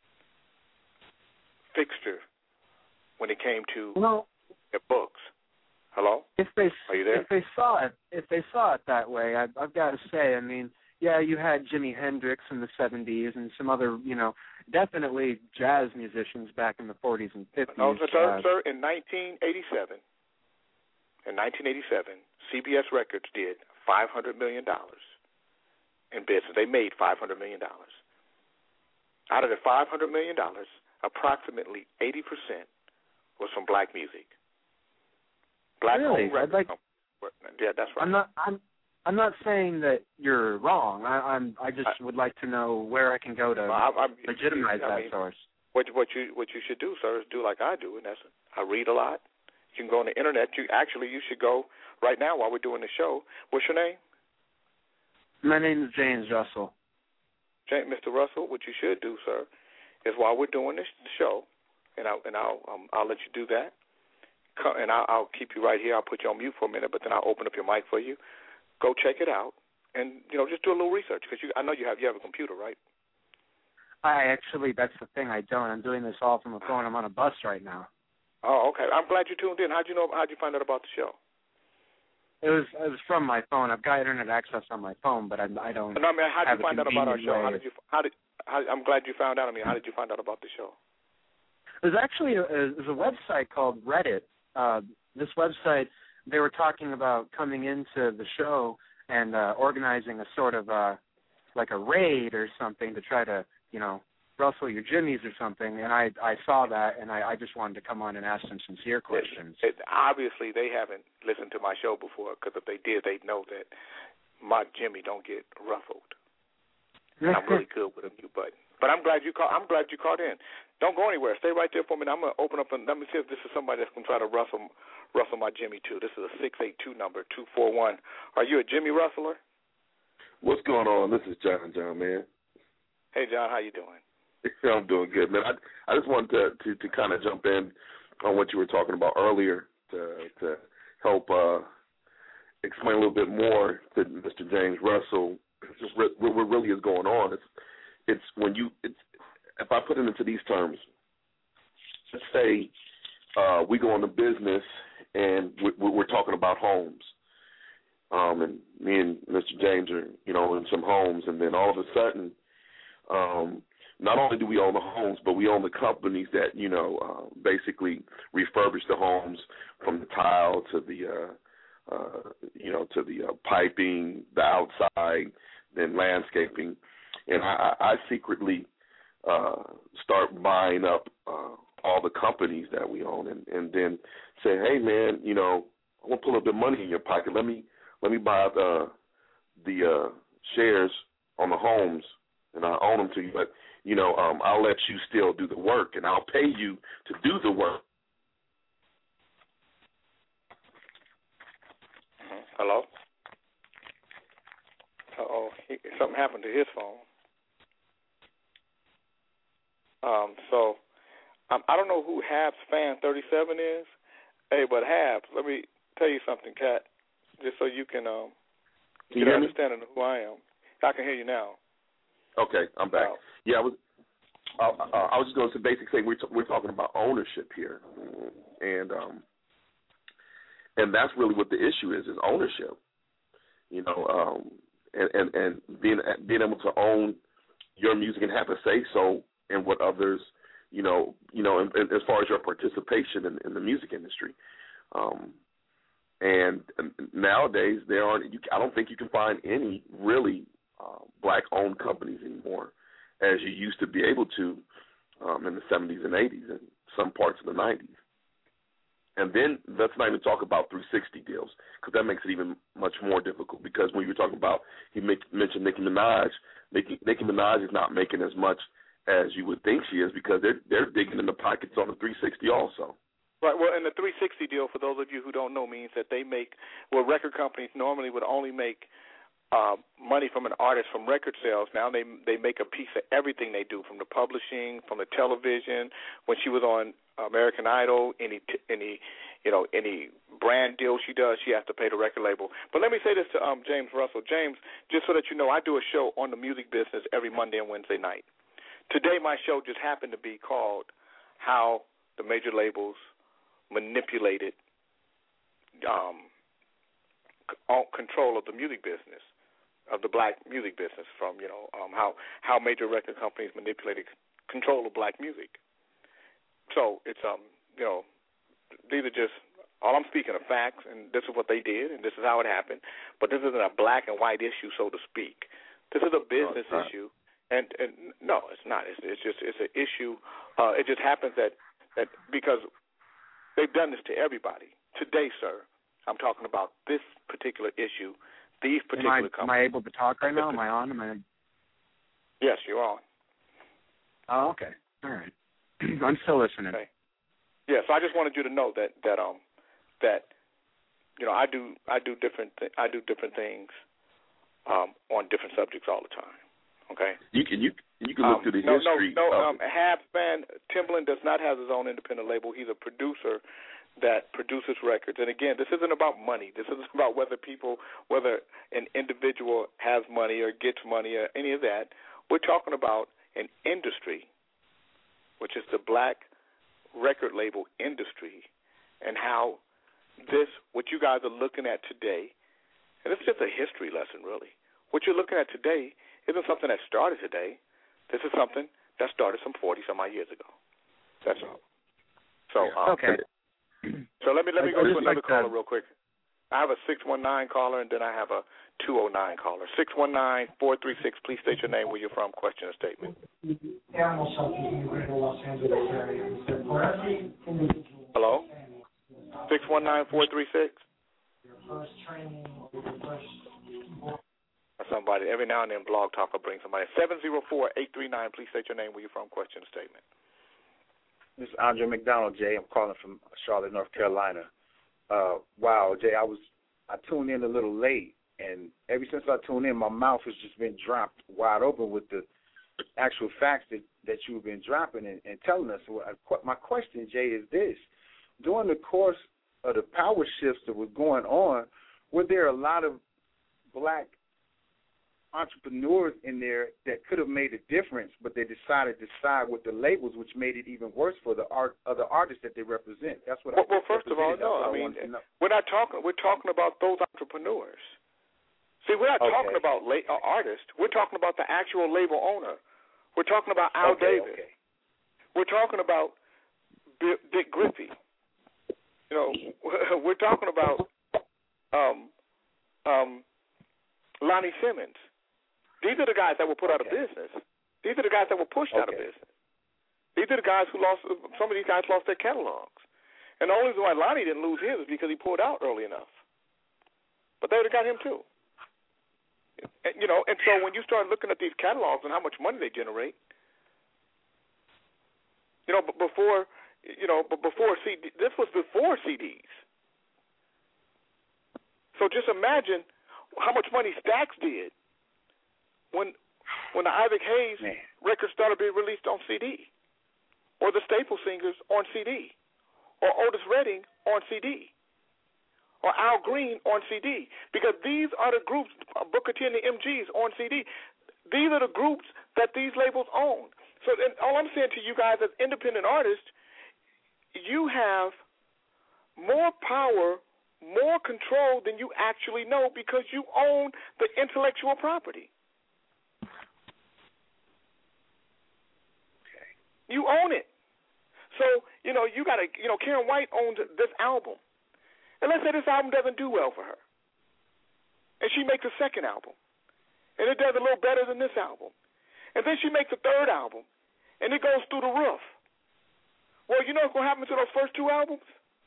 fixture when it came to their books. Hello? If they Are you there? If they saw it that way, I've got to say, yeah, you had Jimi Hendrix in the 70s and some other, definitely jazz musicians back in the 40s and 50s. No, sir, in 1987, CBS Records did $500 million in business. They made $500 million. Out of the $500 million, approximately 80% was from black music. Really? Yeah, that's right. I'm not saying that you're wrong. I just would like to know where I can go to legitimize that source. What you should do, sir, is do like I do, and that's I read a lot. You can go on the internet. You should go right now while we're doing the show. What's your name? My name is James Russell. Mr. Russell, what you should do, sir, is while we're doing this show, and I'll let you do that, and I'll keep you right here. I'll put you on mute for a minute, but then I'll open up your mic for you. Go check it out, and just do a little research because I know you have a computer, right? That's the thing. I don't. I'm doing this all from a phone. I'm on a bus right now. Oh, okay. I'm glad you tuned in. How'd you find out about the show? It was from my phone. I've got internet access on my phone, but I don't. No, I mean, how'd you find out about our show? Way. I'm glad you found out. I mean, how did you find out about the show? There's actually there's a website called Reddit. This website, they were talking about coming into the show and organizing a sort of like a raid or something to try to, rustle your jimmies or something. And I saw that, and I just wanted to come on and ask some sincere questions. Obviously, they haven't listened to my show before, because if they did, they'd know that my Jimmy don't get ruffled. And I'm really good with a mute button. But I'm glad you called in. Don't go anywhere. Stay right there for a minute. I'm going to open up and let me see if this is somebody that's going to try to rustle my Jimmy too. This is a 682 number, 241. Are you a Jimmy rustler? What's going on? This is John, man. Hey, John, how you doing? I'm doing good, man. I just wanted to kind of jump in on what you were talking about earlier to help explain a little bit more to Mr. James Russell just what really is going on. It's if I put it into these terms, let's say we go into business and we're talking about homes. And me and Mr. James are, in some homes, and then all of a sudden, not only do we own the homes, but we own the companies that, basically refurbish the homes from the tile to the, to the piping, the outside, then landscaping. And I secretly start buying up all the companies that we own, and then say, hey, man, I want to pull a bit of money in your pocket. Let me buy the shares on the homes, and I'll own them to you. But, I'll let you still do the work, and I'll pay you to do the work. Hello? Uh-oh. Something happened to his phone. I don't know who Habs fan 37 is. Hey, but Habs, let me tell you something, Kat, just so you can get an understanding of who I am. I can hear you now. Okay, I'm back. Yeah, I was just going to basically say we're talking about ownership here, and that's really what the issue is ownership. And being able to own your music and have a say so in what others, and as far as your participation in the music industry. And nowadays I don't think you can find any really black-owned companies anymore, as you used to be able to in the 70s and 80s and some parts of the 90s. And then let's not even talk about 360 deals, because that makes it even much more difficult, because when you're talking about, you mentioned Nicki Minaj. Nicki Minaj is not making as much as you would think she is, because they're digging in the pockets on the 360 also. Right. Well, and the 360 deal, for those of you who don't know, means that they make, record companies normally would only make money from an artist from record sales. Now they make a piece of everything they do, from the publishing, from the television. When she was on American Idol, any brand deal she does, she has to pay the record label. But let me say this to James Russell. James, just so that you know, I do a show on the music business every Monday and Wednesday night. Today my show just happened to be called How the Major Labels Manipulated Control of the Music Business. of the black music business, from how major record companies manipulated control of black music. So it's these are just, all I'm speaking of facts, and this is what they did, and this is how it happened. But this isn't a black and white issue, so to speak. This is a business issue, and no, it's not. It's an issue. It just happens that because they've done this to everybody. Today, sir, I'm talking about this particular issue, these particular companies. Am I able to talk right now? Am I on? Yes, you're on. Oh, okay. All right. I'm still listening. Okay. Yeah, so I just wanted you to know that I do different things on different subjects all the time. Okay. You can look through the history. Habs fan Timbaland does not have his own independent label. He's a producer that produces records. And again, this isn't about money. This isn't about whether an individual has money or gets money or any of that. We're talking about an industry, which is the black record label industry, and how what you guys are looking at today, and it's just a history lesson, really. What you're looking at today isn't something that started today. This is something that started some 40-some-odd years ago. That's all. So okay. So let me go to another caller real quick. I have a 619 caller, and then I have a 209 caller. 619-436. Please state your name, where you're from, question or statement. Hello? 619-436. Somebody, every now and then Blog Talk will bring somebody. 704-839. Please state your name, where you're from, question or statement. This is Andre McDonald, Jay. I'm calling from Charlotte, North Carolina. Wow, Jay, I tuned in a little late, and ever since I tuned in, my mouth has just been dropped wide open with the actual facts that you've been dropping and telling us. So my question, Jay, is this. During the course of the power shifts that was going on, were there a lot of black entrepreneurs in there that could have made a difference, but they decided to side with the labels, which made it even worse for the other artists that they represent? That's what. Well, first of all, no. I mean, we're not talking. We're talking about those entrepreneurs. See, we're not talking about artists. We're talking about the actual label owner. We're talking about Al Davis. Okay. We're talking about Dick Griffey. We're talking about Lonnie Simmons. These are the guys that were put out of business. These are the guys that were pushed out of business. These are the guys who lost. Some of these guys lost their catalogs, and the only reason why Lonnie didn't lose his is because he pulled out early enough. But they would have got him too. And so when you start looking at these catalogs and how much money they generate, before CD, this was before CDs. So just imagine how much money Stax did when the Isaac Hayes records started being released on CD, or the Staple Singers on CD, or Otis Redding on CD, or Al Green on CD, because these are the groups, Booker T and the MGs on CD. These are the groups that these labels own. So all I'm saying to you guys as independent artists, you have more power, more control than you actually know, because you own the intellectual property. Okay. You own it. So, you got to, Karen White owns this album. And let's say this album doesn't do well for her. And she makes a second album. And it does a little better than this album. And then she makes a third album. And it goes through the roof. Well, you know what's going to happen to those first two albums?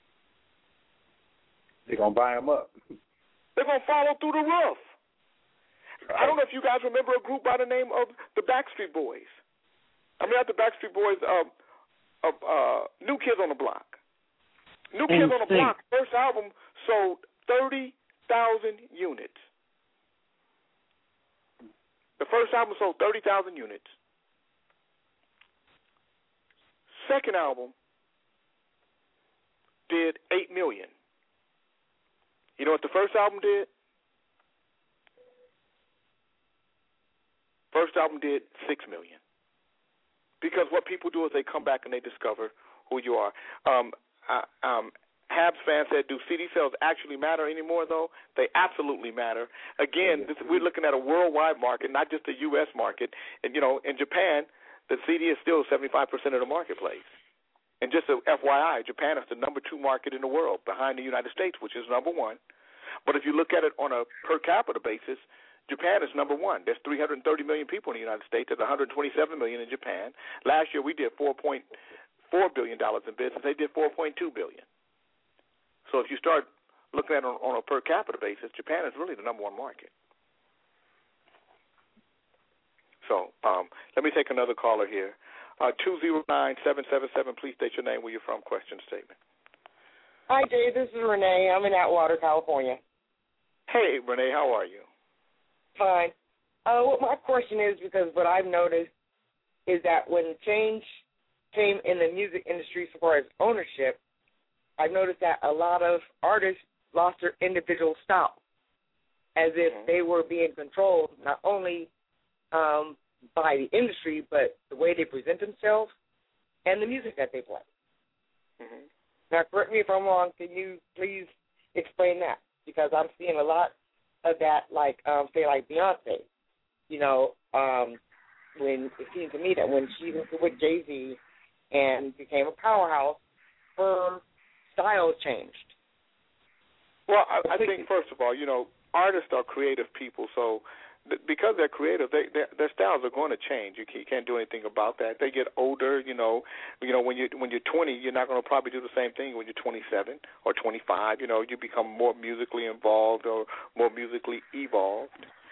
They're going to buy them up. They're going to follow through the roof. Right. I don't know if you guys remember a group by the name of the Backstreet Boys. Not the Backstreet Boys, New Kids on the Block. New Kids on the Block, first album sold 30,000 units. The first album sold 30,000 units. Second album did 8 million. You know what the first album did? First album did 6 million. Because what people do is they come back and they discover who you are. Habs fan said, do CD sales actually matter anymore, though? They absolutely matter. Again, we're looking at a worldwide market, not just the U.S. market. And, in Japan, the CD is still 75% of the marketplace. And just a FYI, Japan is the number 2 market in the world, behind the United States, which is number 1. But if you look at it on a per capita basis, Japan is number 1. There's 330 million people in the United States. There's 127 million in Japan. Last year we did $4.4 billion in business. They did $4.2 billion. So if you start looking at it on a per capita basis, Japan is really the number 1 market. So let me take another caller here. 209-777, please state your name, where you're from, question, statement. Hi, Jay. This is Renee. I'm in Atwater, California. Hey, Renee, how are you? Fine. What my question is, because what I've noticed is that when change came in the music industry as far as ownership, I've noticed that a lot of artists lost their individual style, as if they were being controlled not only by the industry, but the way they present themselves and the music that they play. Now, correct me if I'm wrong. Can you please explain that? Because I'm seeing a lot of that, like, say, like Beyonce. When it seems to me that when she went with Jay-Z and became a powerhouse, her style changed. Well, I think, first of all, artists are creative people, so because they're creative, their styles are going to change. You can't do anything about that. They get older, when you're 20, you're not going to probably do the same thing when you're 27 or 25. You become more musically involved or more musically evolved.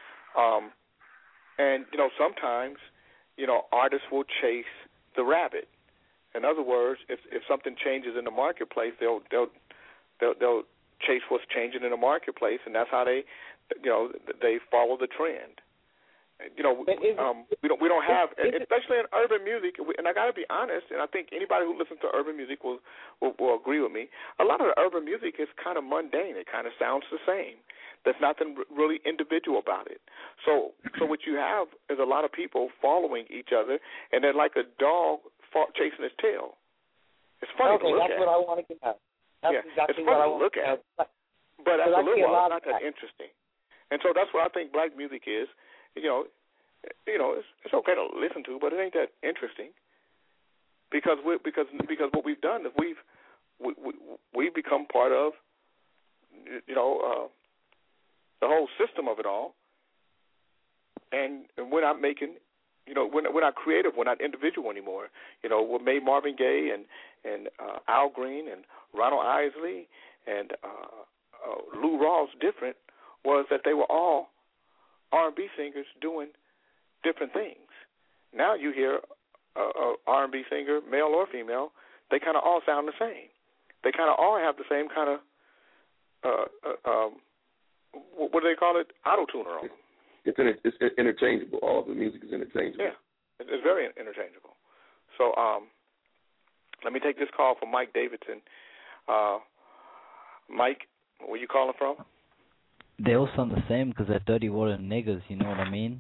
And sometimes, artists will chase the rabbit. In other words, if something changes in the marketplace, they'll chase what's changing in the marketplace, and that's how they follow the trend. We don't have, especially in urban music, and I got to be honest, and I think anybody who listens to urban music will agree with me. A lot of the urban music is kind of mundane. It kind of sounds the same. There's nothing really individual about it. So what you have is a lot of people following each other, and they're like a dog chasing his tail. It's funny to look at. Okay, that's what I want to get at. That's exactly it's funny what I to want look at. But after a little while, it's not that interesting. And so that's what I think black music is. It's okay to listen to, but it ain't that interesting. Because what we've done is we've become part of the whole system of it all, and we're not making. We're not creative. We're not individual anymore. What made Marvin Gaye and Al Green and Ronald Isley and Lou Rawls different was that they were all R&B singers doing different things. Now you hear a R&B singer, male or female, they kind of all sound the same. They kind of all have the same kind of what do they call it? Auto-tuner on them. It's interchangeable. All of the music is interchangeable. Yeah, it's very interchangeable. So let me take this call from Mike Davidson. Mike, where you calling from? They all sound the same because they're dirty water niggas. You know what I mean?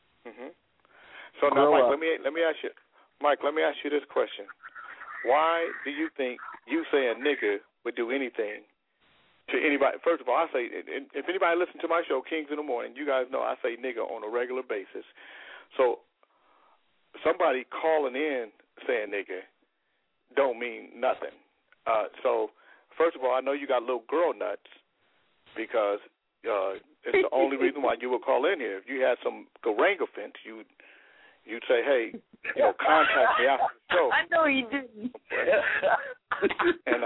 So now, Mike, let me ask you. Mike, let me ask you this question: why do you think you say a nigga would do anything to anybody? First of all, I say, if anybody listens to my show, Kings in the Morning, you guys know I say nigga on a regular basis. So somebody calling in saying nigga don't mean nothing. So first of all, I know you got little girl nuts because it's the only reason why you would call in here. If you had some garangafant, you'd say, hey, contact me after the show. I know you didn't. And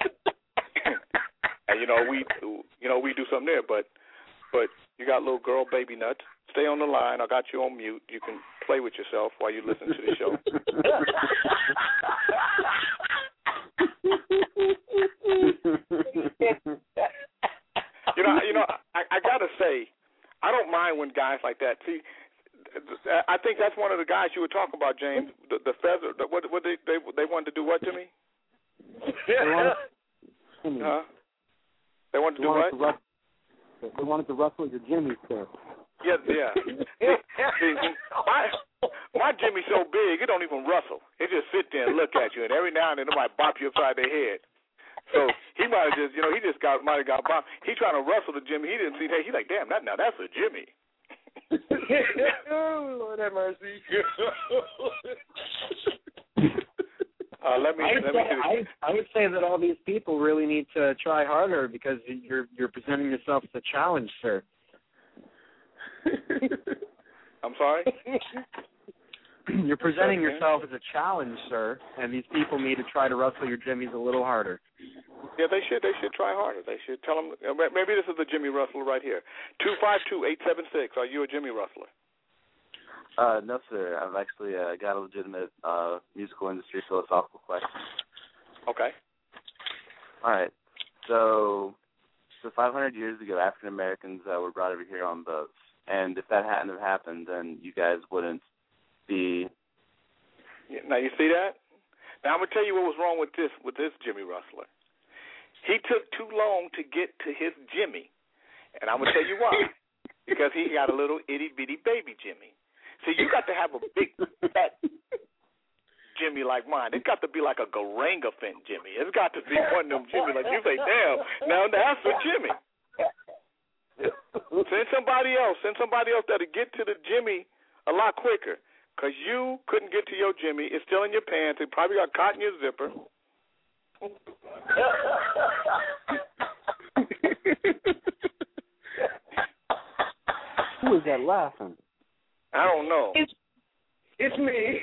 we do something there, but you got little girl baby nuts. Stay on the line. I got you on mute. You can play with yourself while you listen to the show. I gotta say, I don't mind when guys like that. See, I think that's one of the guys you were talking about, James. The feather. What they wanted to do what to me? Huh? They wanted to do what? They wanted to rustle your Jimmy stuff. Yeah. See, my Jimmy's so big, it don't even rustle. It just sit there and look at you, and every now and then it might bop you upside the head. So he might have just, he just might have got bombed. He trying to wrestle the Jimmy. He didn't see that. He's like, damn, now that's a Jimmy. Oh, Lord have mercy. I would say that all these people really need to try harder because you're presenting yourself as a challenge, sir. I'm sorry? You're presenting yourself as a challenge, sir, and these people need to try to wrestle your Jimmys a little harder. Yeah, they should. They should try harder. They should tell them. Maybe this is the Jimmy Rustler right here. 252-876. Are you a Jimmy Rustler? No, sir. I've actually got a legitimate musical industry philosophical question. Okay. All right. So 500 years ago, African Americans were brought over here on boats, and if that hadn't have happened, then you guys wouldn't be. Now you see that? Now I'm gonna tell you what was wrong with this Jimmy Rustler. He took too long to get to his Jimmy, and I'm gonna tell you why. Because he got a little itty bitty baby Jimmy. See, you got to have a big fat Jimmy like mine. It's got to be like a Garanga Fent Jimmy. It's got to be one of them Jimmy like you say, damn, now that's a Jimmy. Send somebody else that'll get to the Jimmy a lot quicker. Because you couldn't get to your Jimmy. It's still in your pants. It probably got caught in your zipper. Who is that laughing? I don't know. It's me.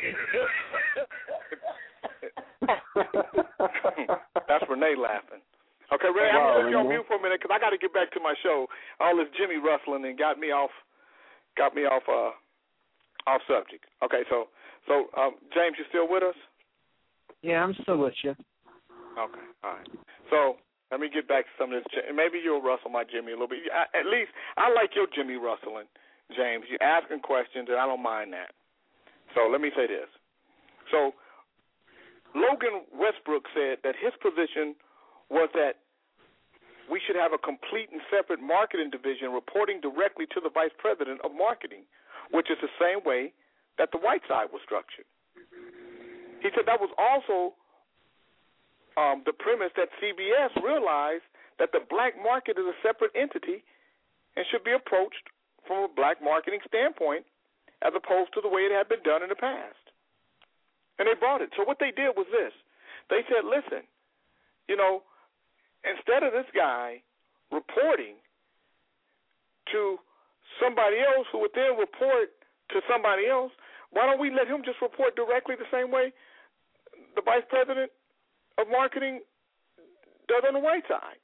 That's Renee laughing. Okay, Renee, I'm going to put you on mute for a minute because I got to get back to my show. All this Jimmy rustling and got me off subject. Okay, so James, you still with us? Yeah, I'm still with you. Okay, all right. So let me get back to some of this. Maybe you'll rustle my Jimmy a little bit. At least I like your Jimmy rustling, James. You're asking questions, and I don't mind that. So let me say this. So Logan Westbrook said that his position was that we should have a complete and separate marketing division reporting directly to the vice president of marketing, which is the same way that the white side was structured. He said that was also the premise that CBS realized that the black market is a separate entity and should be approached from a black marketing standpoint as opposed to the way it had been done in the past. And they brought it. So what they did was this. They said, listen, instead of this guy reporting to somebody else who would then report to somebody else, why don't we let him just report directly the same way the vice president of marketing does on the white side?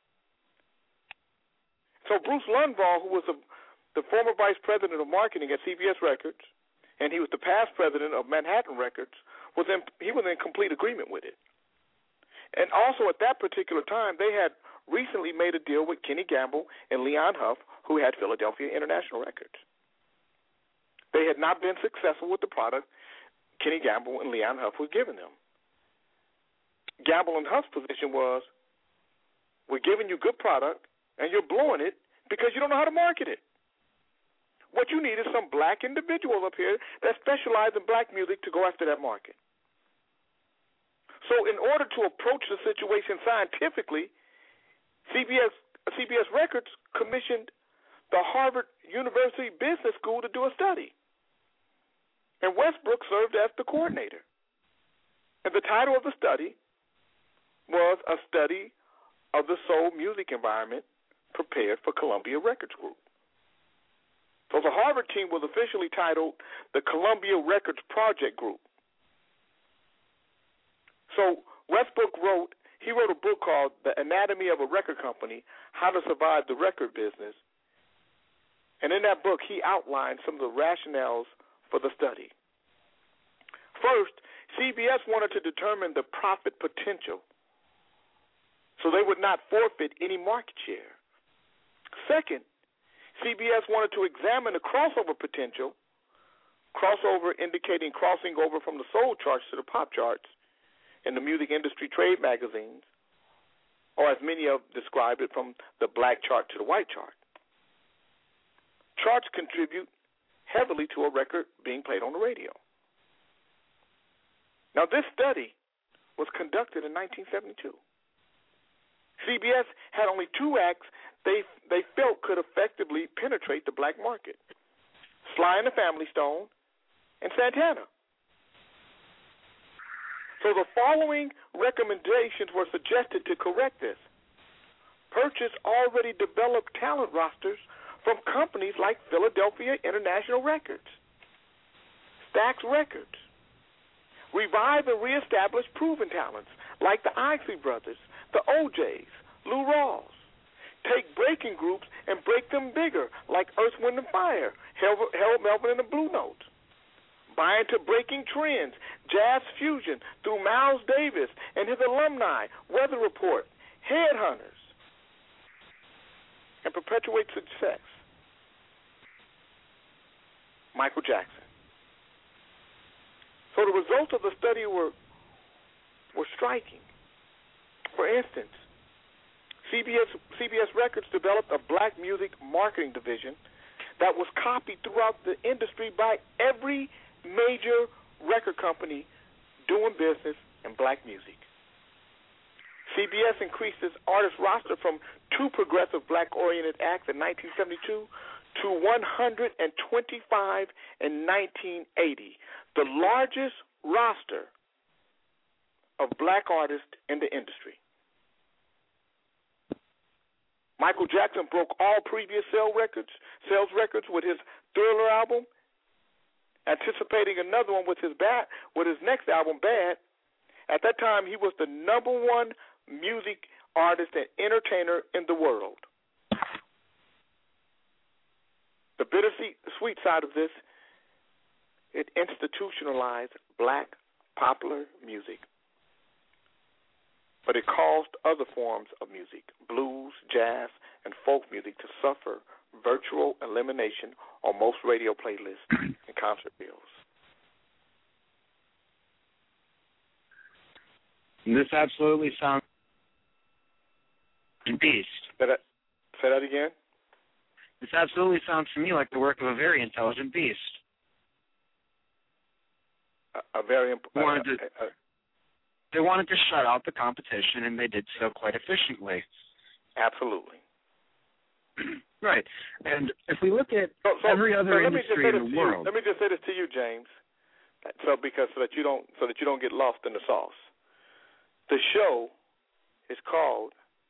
So Bruce Lundvall, who was the former vice president of marketing at CBS Records, and he was the past president of Manhattan Records, was in complete agreement with it. And also at that particular time, they had recently made a deal with Kenny Gamble and Leon Huff, who had Philadelphia International Records. They had not been successful with the product Kenny Gamble and Leon Huff was giving them. Gamble and Huff's position was, we're giving you good product, and you're blowing it because you don't know how to market it. What you need is some black individuals up here that specialize in black music to go after that market. So in order to approach the situation scientifically, CBS Records commissioned the Harvard University Business School to do a study. And Westbrook served as the coordinator. And the title of the study was A Study of the Soul Music Environment Prepared for Columbia Records Group. So the Harvard team was officially titled the Columbia Records Project Group. So Westbrook wrote a book called The Anatomy of a Record Company, How to Survive the Record Business. And in that book, he outlined some of the rationales for the study. First, CBS wanted to determine the profit potential so they would not forfeit any market share. Second, CBS wanted to examine the crossover potential, crossover indicating crossing over from the soul charts to the pop charts in the music industry trade magazines, or as many have described it, from the black chart to the white chart. Charts contribute heavily to a record being played on the radio. Now, this study was conducted in 1972. CBS had only 2 acts they felt could effectively penetrate the black market: Sly and the Family Stone and Santana. So the following recommendations were suggested to correct this. Purchase already developed talent rosters from companies like Philadelphia International Records, Stax Records. Revive and reestablish proven talents like the Isley Brothers, the OJs, Lou Rawls. Take breaking groups and break them bigger like Earth, Wind & Fire, Harold Melvin and the Blue Notes. Buy into breaking trends, jazz fusion through Miles Davis and his alumni, Weather Report, Headhunters, and perpetuate success. Michael Jackson. So the results of the study were striking. For instance, CBS Records developed a black music marketing division that was copied throughout the industry by every major record company doing business in black music. CBS increased its artist roster from 2 progressive black-oriented acts in 1972 to 125 in 1980, the largest roster of black artists in the industry. Michael Jackson broke all previous sales records with his Thriller album, anticipating another one with his next album, Bad. At that time, he was the #1 music artist and entertainer in the world. The bittersweet side of this, it institutionalized black popular music. But it caused other forms of music, blues, jazz, and folk music, to suffer virtual elimination on most radio playlists and concert bills. This absolutely sounds like a beast. Say that again? This absolutely sounds to me like the work of a very intelligent beast. They wanted to shut out the competition, and they did so quite efficiently. Absolutely. Right. And if we look at every other industry in the world, let me just say this to you, James. So that you don't get lost in the sauce. The show is called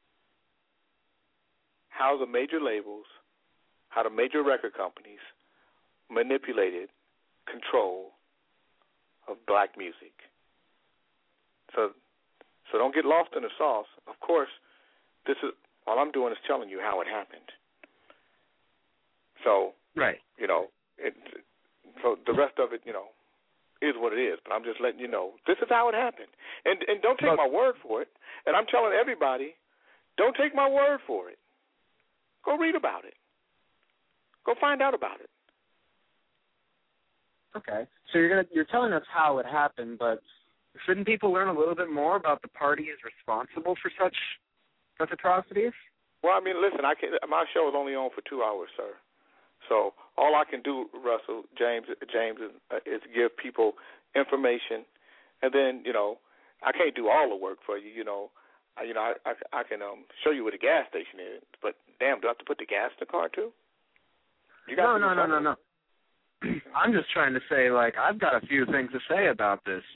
How the Major Labels, How the Major Record Companies Manipulated Control of Black Music. So don't get lost in the sauce. Of course, all I'm doing is telling you how it happened. So, right. So the rest of it, is what it is. But I'm just letting you know this is how it happened. And don't take my word for it. And I'm telling everybody, don't take my word for it. Go read about it. Go find out about it. Okay. So you're telling us how it happened, but shouldn't people learn a little bit more about the parties responsible for such atrocities? Well, listen, my show is only on for 2 hours, sir. So all I can do, Russell, James, is give people information, and then I can't do all the work for you. I can show you where the gas station is, but damn, do I have to put the gas in the car too? No. I'm just trying to say, I've got a few things to say about this,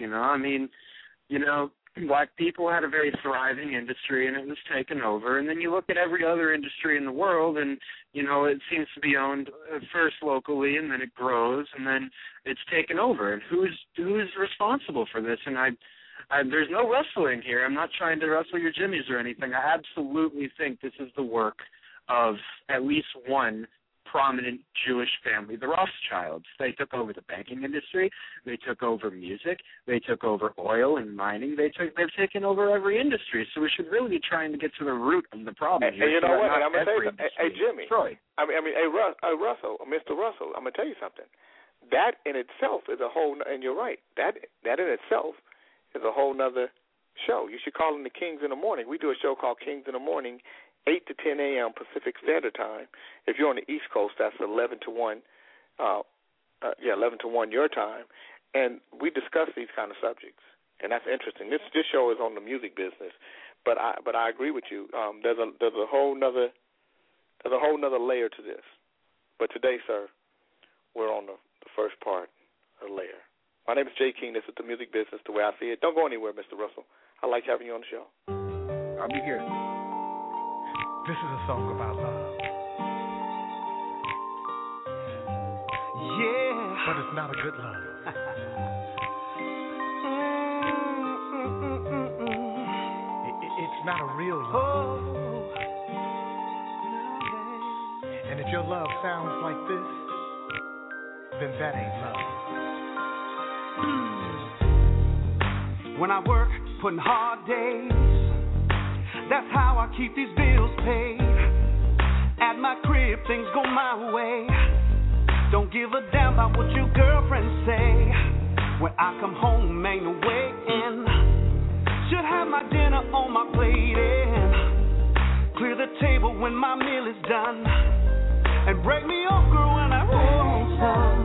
black people had a very thriving industry, and it was taken over. And then you look at every other industry in the world, and, it seems to be owned first locally, and then it grows, and then it's taken over. And who's responsible for this? And there's no wrestling here. I'm not trying to wrestle your jimmies or anything. I absolutely think this is the work of at least one prominent Jewish family, the Rothschilds. They took over the banking industry. They took over music. They took over oil and mining. They've taken over every industry. So we should really be trying to get to the root of the problem here. And you know what? And I'm gonna tell you something. Hey, Jimmy. Destroyed. Russell, Mr. Russell. I'm gonna tell you something. That in itself is a whole. And you're right. That in itself is a whole nother show. You should call them the Kings in the Morning. We do a show called Kings in the Morning, 8 to 10 a.m. Pacific Standard Time. If you're on the East Coast, that's 11 to 1. 11 to 1 your time. And we discuss these kind of subjects, and that's interesting. This show is on the music business, But I agree with you. There's a whole nother layer to this. But today, sir, we're on the first part of the layer. My name is Jay King. This is the music business, the way I see it. Don't go anywhere, Mr. Russell. I like having you on the show. I'll be here. This is a song about love. Yeah. But it's not a good love. It's not a real love. And if your love sounds like this, then that ain't love. When I work, putting hard days, that's how I keep these bills paid. At my crib, things go my way. Don't give a damn about what your girlfriends say. When I come home, ain't no way in. Should have my dinner on my plate and clear the table when my meal is done. And break me off, girl, when I want some.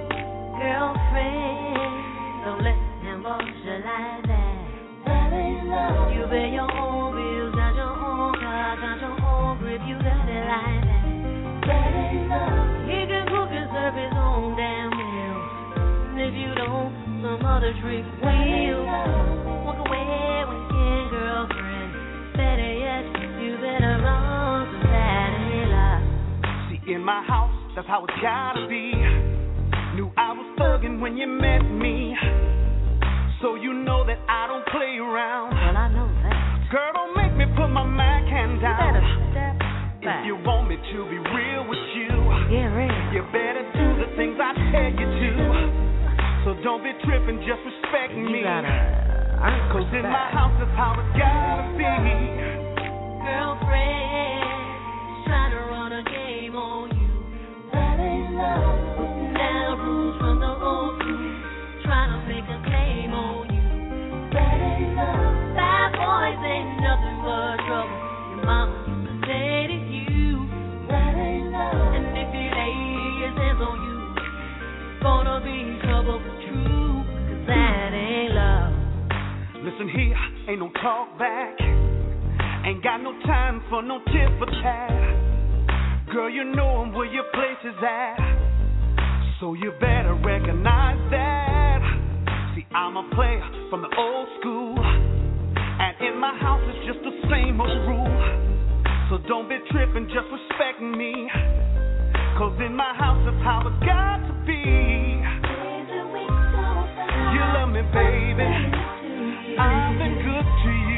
Girlfriend, don't let him boss you like that. That ain't love. You pay your own bills, got your own car, got your own grip. You got it like that. That ain't love. He can cook and serve his own damn meal. And if you don't, some other trick will. Walk away when you can, girlfriend. Better yet, you better run, 'cause that ain't love. See, in my house, that's how it's gotta be. Knew I was thugging when you met me. So you know that I don't play around. Well, I know that. Girl, don't make me put my Mac hand down. You better step back. If you want me to be real with you, get real. You better do the things I tell you to. So don't be tripping, just respect me. You gotta earn 'cause in my respect. house, that's how it's gotta be. Girlfriend, trying to run a game on you. That ain't love. Now rules from the old school, trying to make a claim on you. That ain't love. Bad boys ain't nothing but trouble. Your mama used to say to you. That ain't love. And if he lay his hands on you, it's gonna be trouble for true. 'Cause that ain't love. Listen here, ain't no talk back. Ain't got no time for no tit for tat. Girl, you know where your place is at. So you better recognize that. See, I'm a player from the old school. And in my house, it's just the same old rule. So don't be tripping, just respect me. 'Cause in my house, that's how it's got to be. You love me, baby. I've been good to you.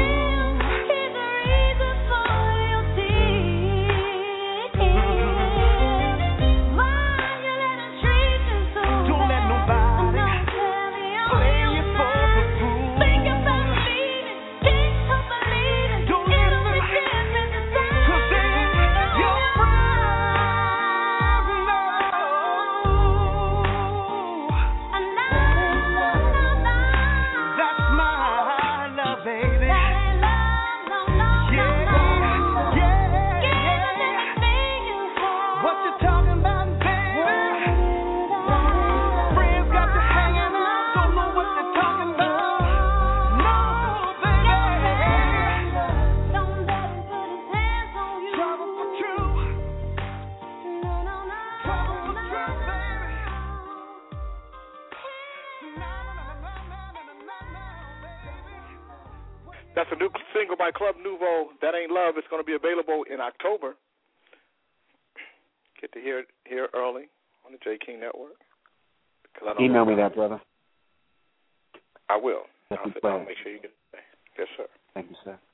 That's a new single by Club Nouveau, That Ain't Love. It's going to be available in October. Get to hear it here early on the J. King Network. Email me that, brother. I will. I'll make sure you get it. Yes, sir. Thank you, sir.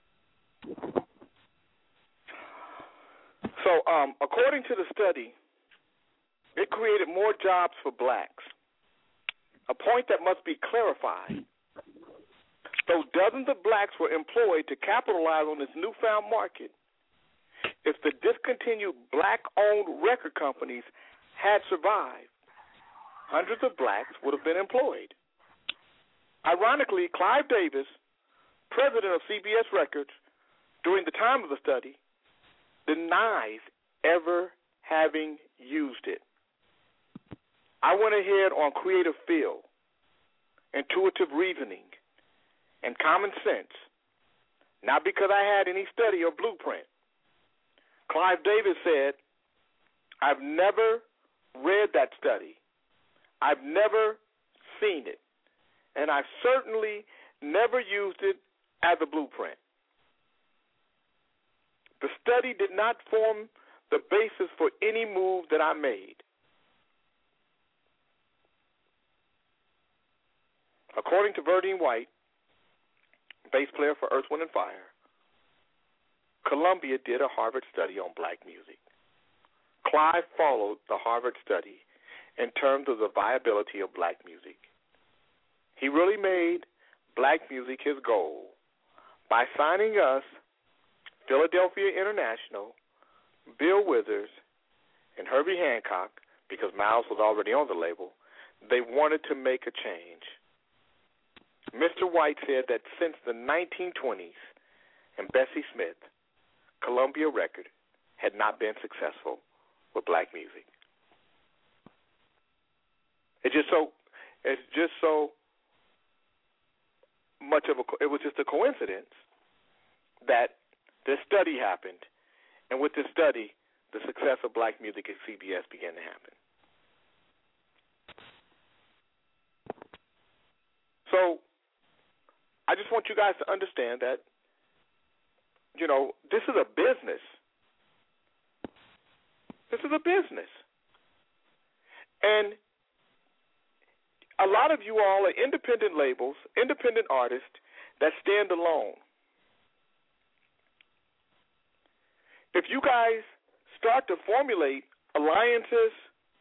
So, according to the study, it created more jobs for blacks, a point that must be clarified. So dozens of blacks were employed to capitalize on this newfound market. If the discontinued black-owned record companies had survived, hundreds of blacks would have been employed. Ironically, Clive Davis, president of CBS Records, during the time of the study, denies ever having used it. I went ahead on creative feel, intuitive reasoning, and common sense not because I had any study or blueprint. Clive Davis said, I've never read that study. I've never seen it. And I've certainly never used it as a blueprint. The study did not form the basis for any move that I made. According to Verdine White, bass player for Earth, Wind & Fire, Columbia did a Harvard study on black music. Clive followed the Harvard study in terms of the viability of black music. He really made black music his goal by signing us, Philadelphia International, Bill Withers, and Herbie Hancock, because Miles was already on the label. They wanted to make a change. Mr. White said that since the 1920s and Bessie Smith, Columbia Record had not been successful with black music. It's just so much of it was just a coincidence that this study happened, and with this study, the success of black music at CBS began to happen. So I just want you guys to understand that, this is a business. This is a business. And a lot of you all are independent labels, independent artists that stand alone. If you guys start to formulate alliances,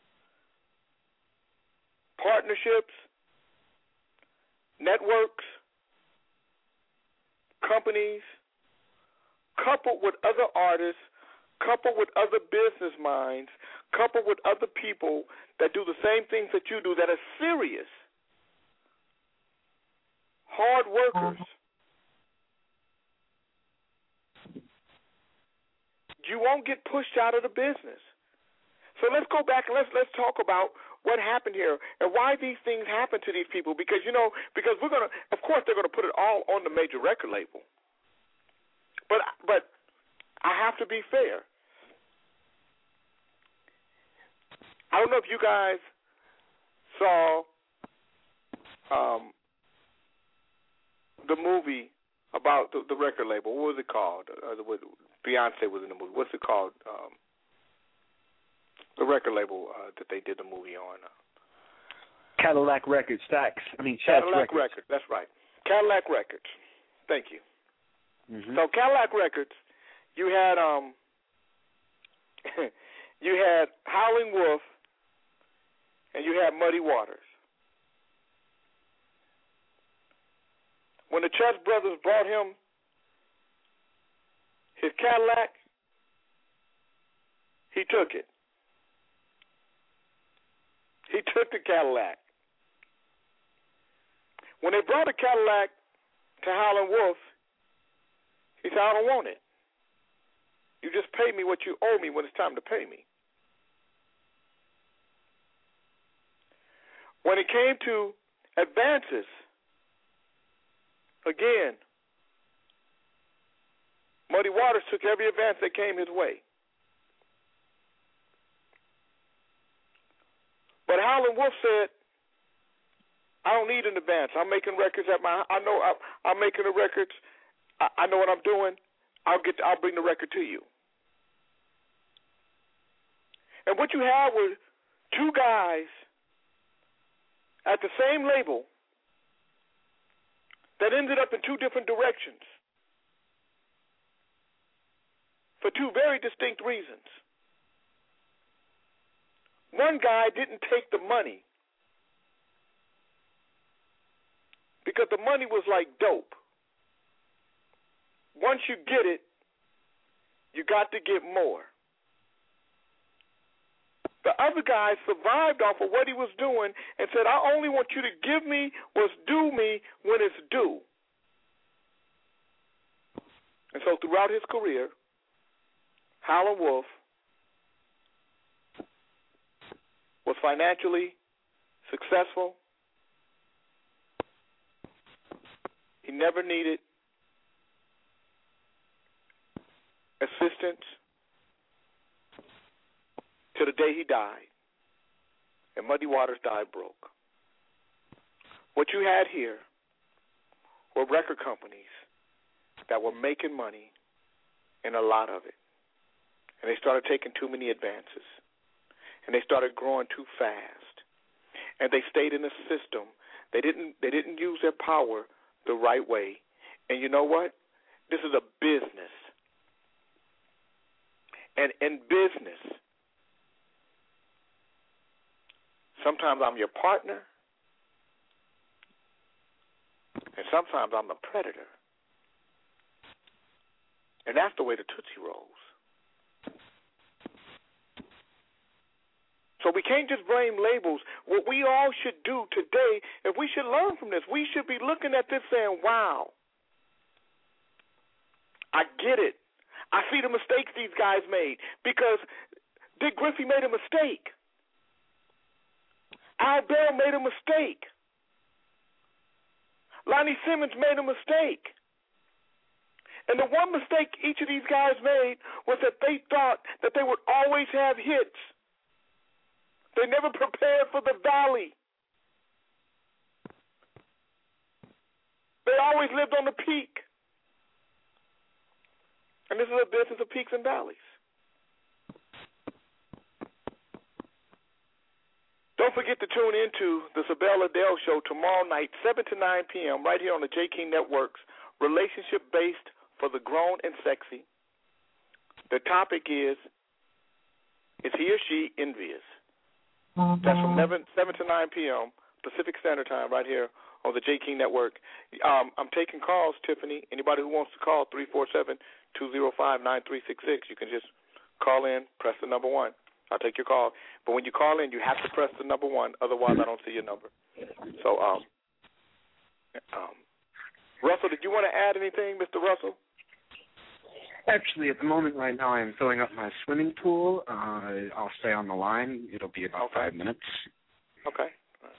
partnerships, networks, companies, coupled with other artists, coupled with other business minds, coupled with other people that do the same things that you do, that are serious, hard workers, you won't get pushed out of the business. So let's go back and let's talk about what happened here and why these things happen to these people. Because we're gonna, of course, they're gonna put it all on the major record label. But I have to be fair. I don't know if you guys saw the movie about the record label. What was it called? Beyonce was in the movie. What's it called? The record label that they did the movie on. Cadillac Records, Cadillac Records. That's right. Cadillac Records. Thank you. Mm-hmm. So Cadillac Records, you had you had Howlin' Wolf and you had Muddy Waters. When the Church Brothers brought him his Cadillac, he took it. He took the Cadillac. When they brought the Cadillac to Howlin' Wolf, he said, I don't want it. You just pay me what you owe me when it's time to pay me. When it came to advances, again, Muddy Waters took every advance that came his way. But Howlin' Wolf said, I don't need an advance. I'm making records I'm making the records. I know what I'm doing. I'll bring the record to you. And what you had were two guys at the same label that ended up in two different directions for two very distinct reasons. One guy didn't take the money because the money was like dope. Once you get it, you got to get more. The other guy survived off of what he was doing and said, I only want you to give me what's due me when it's due. And so throughout his career, Howlin' Wolf was financially successful. He never needed assistants to the day he died, and Muddy Waters died broke. What you had here were record companies that were making money, and a lot of it. And they started taking too many advances. And they started growing too fast. And they stayed in the system. They didn't use their power the right way. And you know what? This is a business. And in business, sometimes I'm your partner, and sometimes I'm the predator. And that's the way the Tootsie rolls. So we can't just blame labels. What we all should do today, if we should learn from this, we should be looking at this saying, wow, I get it. I see the mistakes these guys made because Dick Griffey made a mistake. Al Bell made a mistake. Lonnie Simmons made a mistake. And the one mistake each of these guys made was that they thought that they would always have hits. They never prepared for the valley. They always lived on the peak. And this is a business of peaks and valleys. Don't forget to tune into the Sabella Adele Show tomorrow night, 7 to 9 p.m., right here on the J. King Networks, relationship-based for the grown and sexy. The topic is he or she envious? That's from 7 to 9 p.m. Pacific Standard Time right here on the J. King Network. I'm taking calls, Tiffany. Anybody who wants to call, 347-205-9366. You can just call in, press the number 1. I'll take your call. But when you call in, you have to press the number 1. Otherwise, I don't see your number. So, Russell, did you want to add anything, Mr. Russell? Actually, at the moment right now, I am filling up my swimming pool. I'll stay on the line. It'll be about 5 minutes. Okay.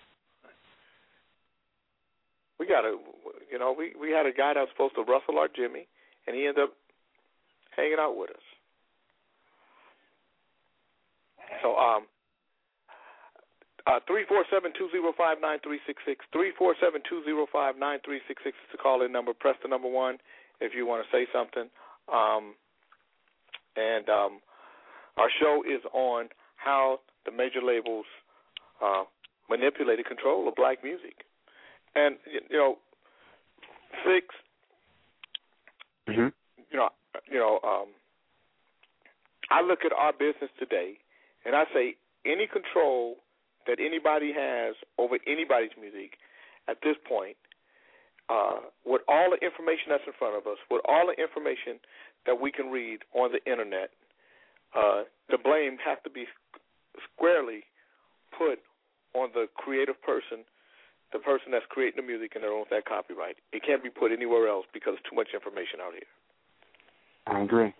We got we had a guy that was supposed to Russell our Jimmy, and he ended up hanging out with us. So, 347-205-9366, 347-205-9366 is the call-in number. Press the number 1 if you want to say something. Our show is on how the major labels manipulated control of black music. And, Six, I look at our business today, and I say any control that anybody has over anybody's music at this point, with all the information that's in front of us, with all the information that we can read on the Internet, the blame has to be squarely put on the creative person, the person that's creating the music and that owns that copyright. It can't be put anywhere else because there's too much information out here. I agree.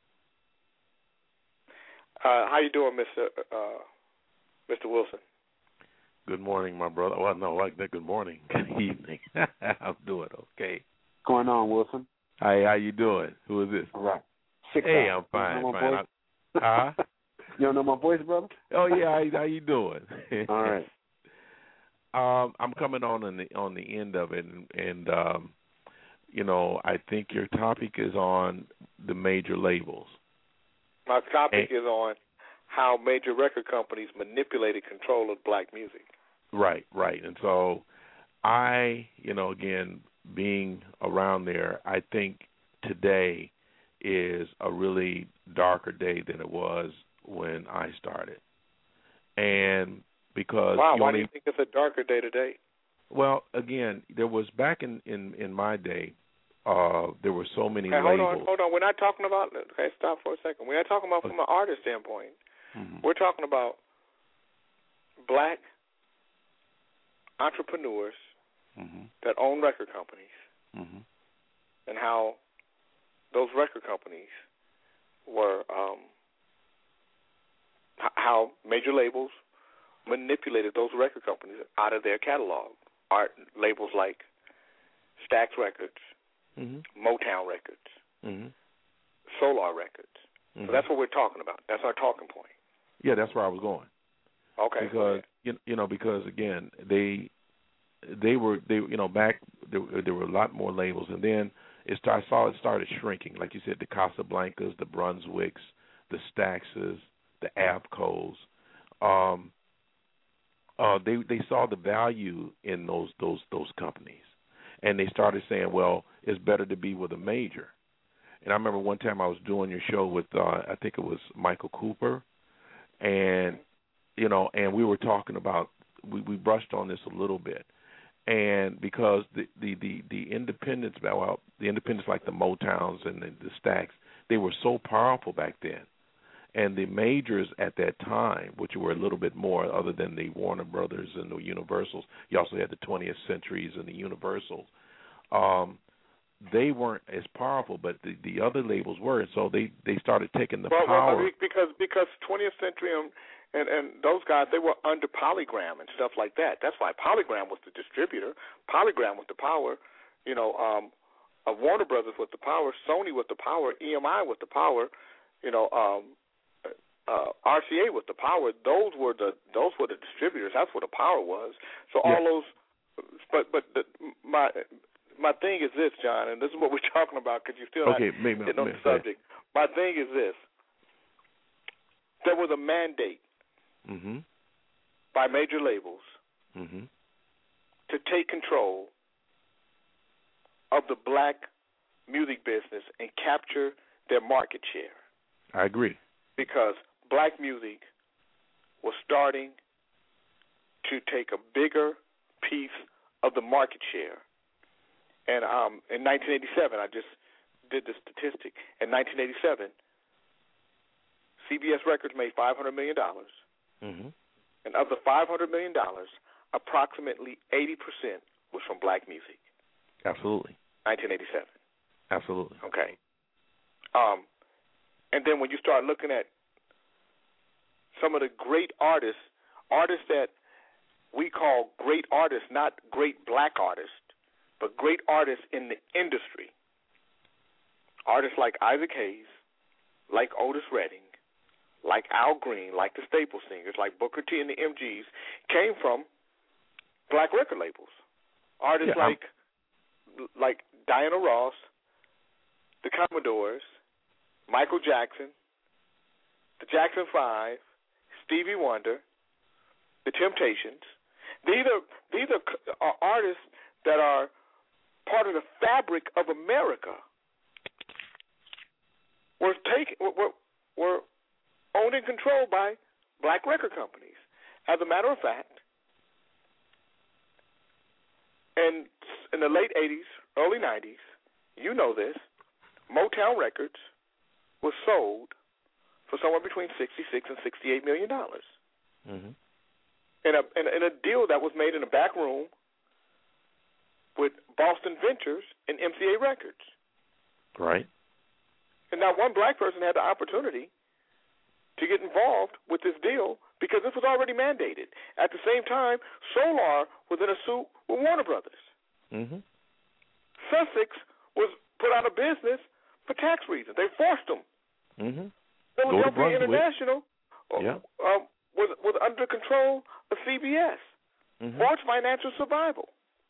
How you doing, Mr. Wilson? Good morning, my brother. Well, no, like that. Good morning. Good evening. I'm doing okay. What's going on, Wilson? Hi, how you doing? Who is this? All right. Hey, I'm fine. Fine. You don't know my voice, brother? Oh yeah. How you doing? All right. I'm coming on the end of it, and I think your topic is on the major labels. My topic is on how major record companies manipulated control of black music. Right. And so again, being around there, I think today is a really darker day than it was when I started. And because why do you think it's a darker day today? Well, again, there was back in my day, there were so many labels. Hold on. We're not talking about. Okay, stop for a second. We're not talking about from an artist standpoint. Mm-hmm. We're talking about black entrepreneurs that own record companies, and how those record companies were, how major labels manipulated those record companies out of their catalog. Art labels like Stax Records, Motown Records, Solar Records. Mm-hmm. So that's what we're talking about. That's our talking point. Yeah, that's where I was going. Okay. Because because again, they were back there were a lot more labels, and then it started shrinking. Like you said, the Casablancas, the Brunswicks, the Staxes, the Avcos. They saw the value in those companies, and they started saying, well, it's better to be with a major. And I remember one time I was doing your show with I think it was Michael Cooper, and and we were talking about we brushed on this a little bit, and because the independents, the independents like the Motowns and the Stax, they were so powerful back then. And the majors at that time, which were a little bit more, other than the Warner Brothers and the Universals, you also had the 20th Centuries and the Universals. They weren't as powerful, but the other labels were, and so they started taking the power. Well, because 20th Century and those guys, they were under Polygram and stuff like that. That's why Polygram was the distributor. Polygram was the power. Warner Brothers was the power. Sony was the power. EMI was the power. RCA was the power. Those were the distributors. That's what the power was. So all those, my thing is this, John, and this is what we're talking about because you're still not getting on the subject. My thing is this: there was a mandate by major labels to take control of the black music business and capture their market share. I agree. Because black music was starting to take a bigger piece of the market share. And in 1987, I just did the statistic. In 1987, CBS Records made $500 million. And of the $500 million, approximately 80% was from black music. Absolutely. 1987. Absolutely. Okay. And then when you start looking at some of the great artists that we call great artists, not great black artists, but great artists in the industry, artists like Isaac Hayes, like Otis Redding, like Al Green, like the Staple Singers, like Booker T and the MGs, came from black record labels. Artists like Diana Ross, the Commodores, Michael Jackson, the Jackson 5, Stevie Wonder, the Temptations. These are artists that are part of the fabric of America. Were owned and controlled by black record companies. As a matter of fact, in the late 80s, early 90s, you know this, Motown Records was sold for somewhere between $66 and $68 million. In a deal that was made in a back room with Boston Ventures and MCA Records. Right. And not one black person had the opportunity to get involved with this deal because this was already mandated. At the same time, Solar was in a suit with Warner Brothers. Sussex was put out of business for tax reasons. They forced them. Philadelphia International was under control of CBS for its financial survival.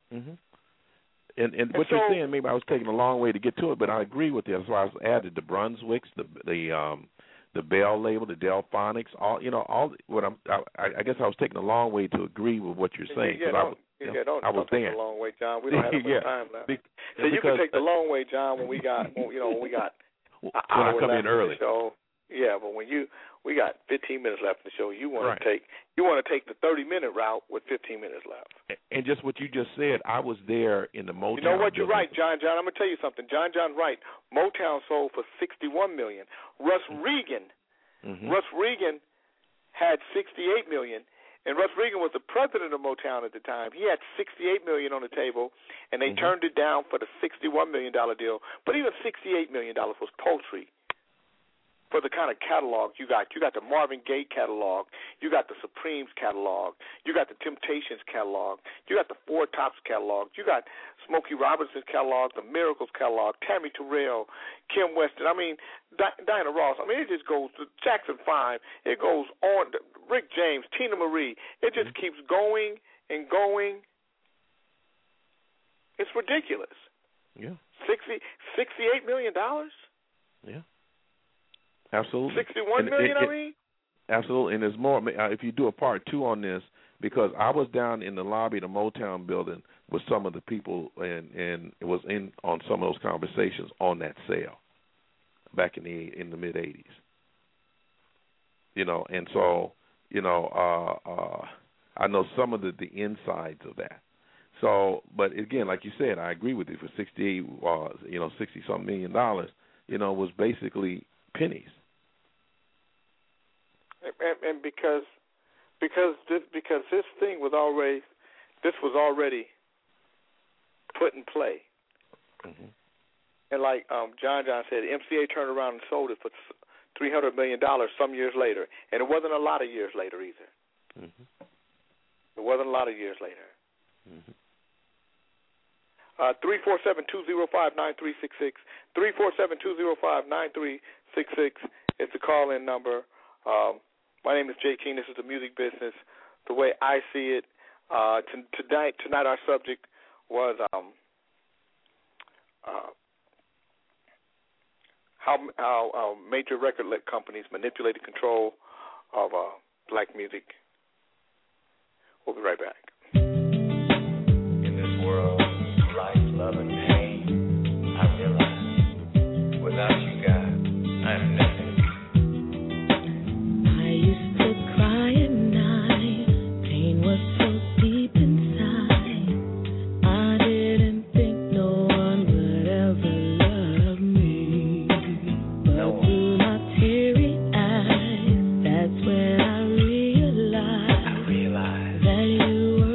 And what you're saying, maybe I was taking a long way to get to it, but I agree with you. That's why I added the Brunswicks, the Bell label, the Delphonics, I guess I was taking a long way to agree with what you're saying. Don't take a long way, John. We don't have much time left. So you can take the long way, John, when we got when I come in early. Yeah, but when we got 15 minutes left in the show, you want to take the 30-minute route with 15 minutes left. And just what you just said, I was there in the Motown. You know what? You're right, John. I'm gonna tell you something. John's right. Motown sold for $61 million. Russ Regan had $68 million, and Russ Regan was the president of Motown at the time. He had $68 million on the table, and they turned it down for the $61 million deal. But even $68 million was paltry for the kind of catalog you got. You got the Marvin Gaye catalog. You got the Supremes catalog. You got the Temptations catalog. You got the Four Tops catalog. You got Smokey Robinson's catalog, the Miracles catalog, Tammy Terrell, Kim Weston. I mean, Diana Ross. I mean, it just goes to Jackson 5. It goes on. Rick James, Tina Marie. It just keeps going and going. It's ridiculous. Yeah. $68 million? Yeah. Absolutely. 61 million, I mean? Absolutely. And there's more. If you do a part 2 on this, because I was down in the lobby of the Motown building with some of the people, and it was in on some of those conversations on that sale back in the mid 80s. You know, and so, you know, I know some of the insides of that. So, but again, like you said, I agree with you. For $60-some million, you know, was basically pennies. And because this thing was already put in play, and like John said, MCA turned around and sold it for $300 million some years later, and it wasn't a lot of years later either. It wasn't a lot of years later. 347-205-9366. 347-205-9366 is the call-in number. My name is Jay King. This is the music business, the way I see it. Tonight our subject was how major record companies manipulated control of black music. We'll be right back. In this world of life, love, and pain, I realize without you, God, I am nothing. I used to cry at night. Pain was so deep inside. I didn't think no one would ever love me. But through my teary eyes, that's when I realized that you were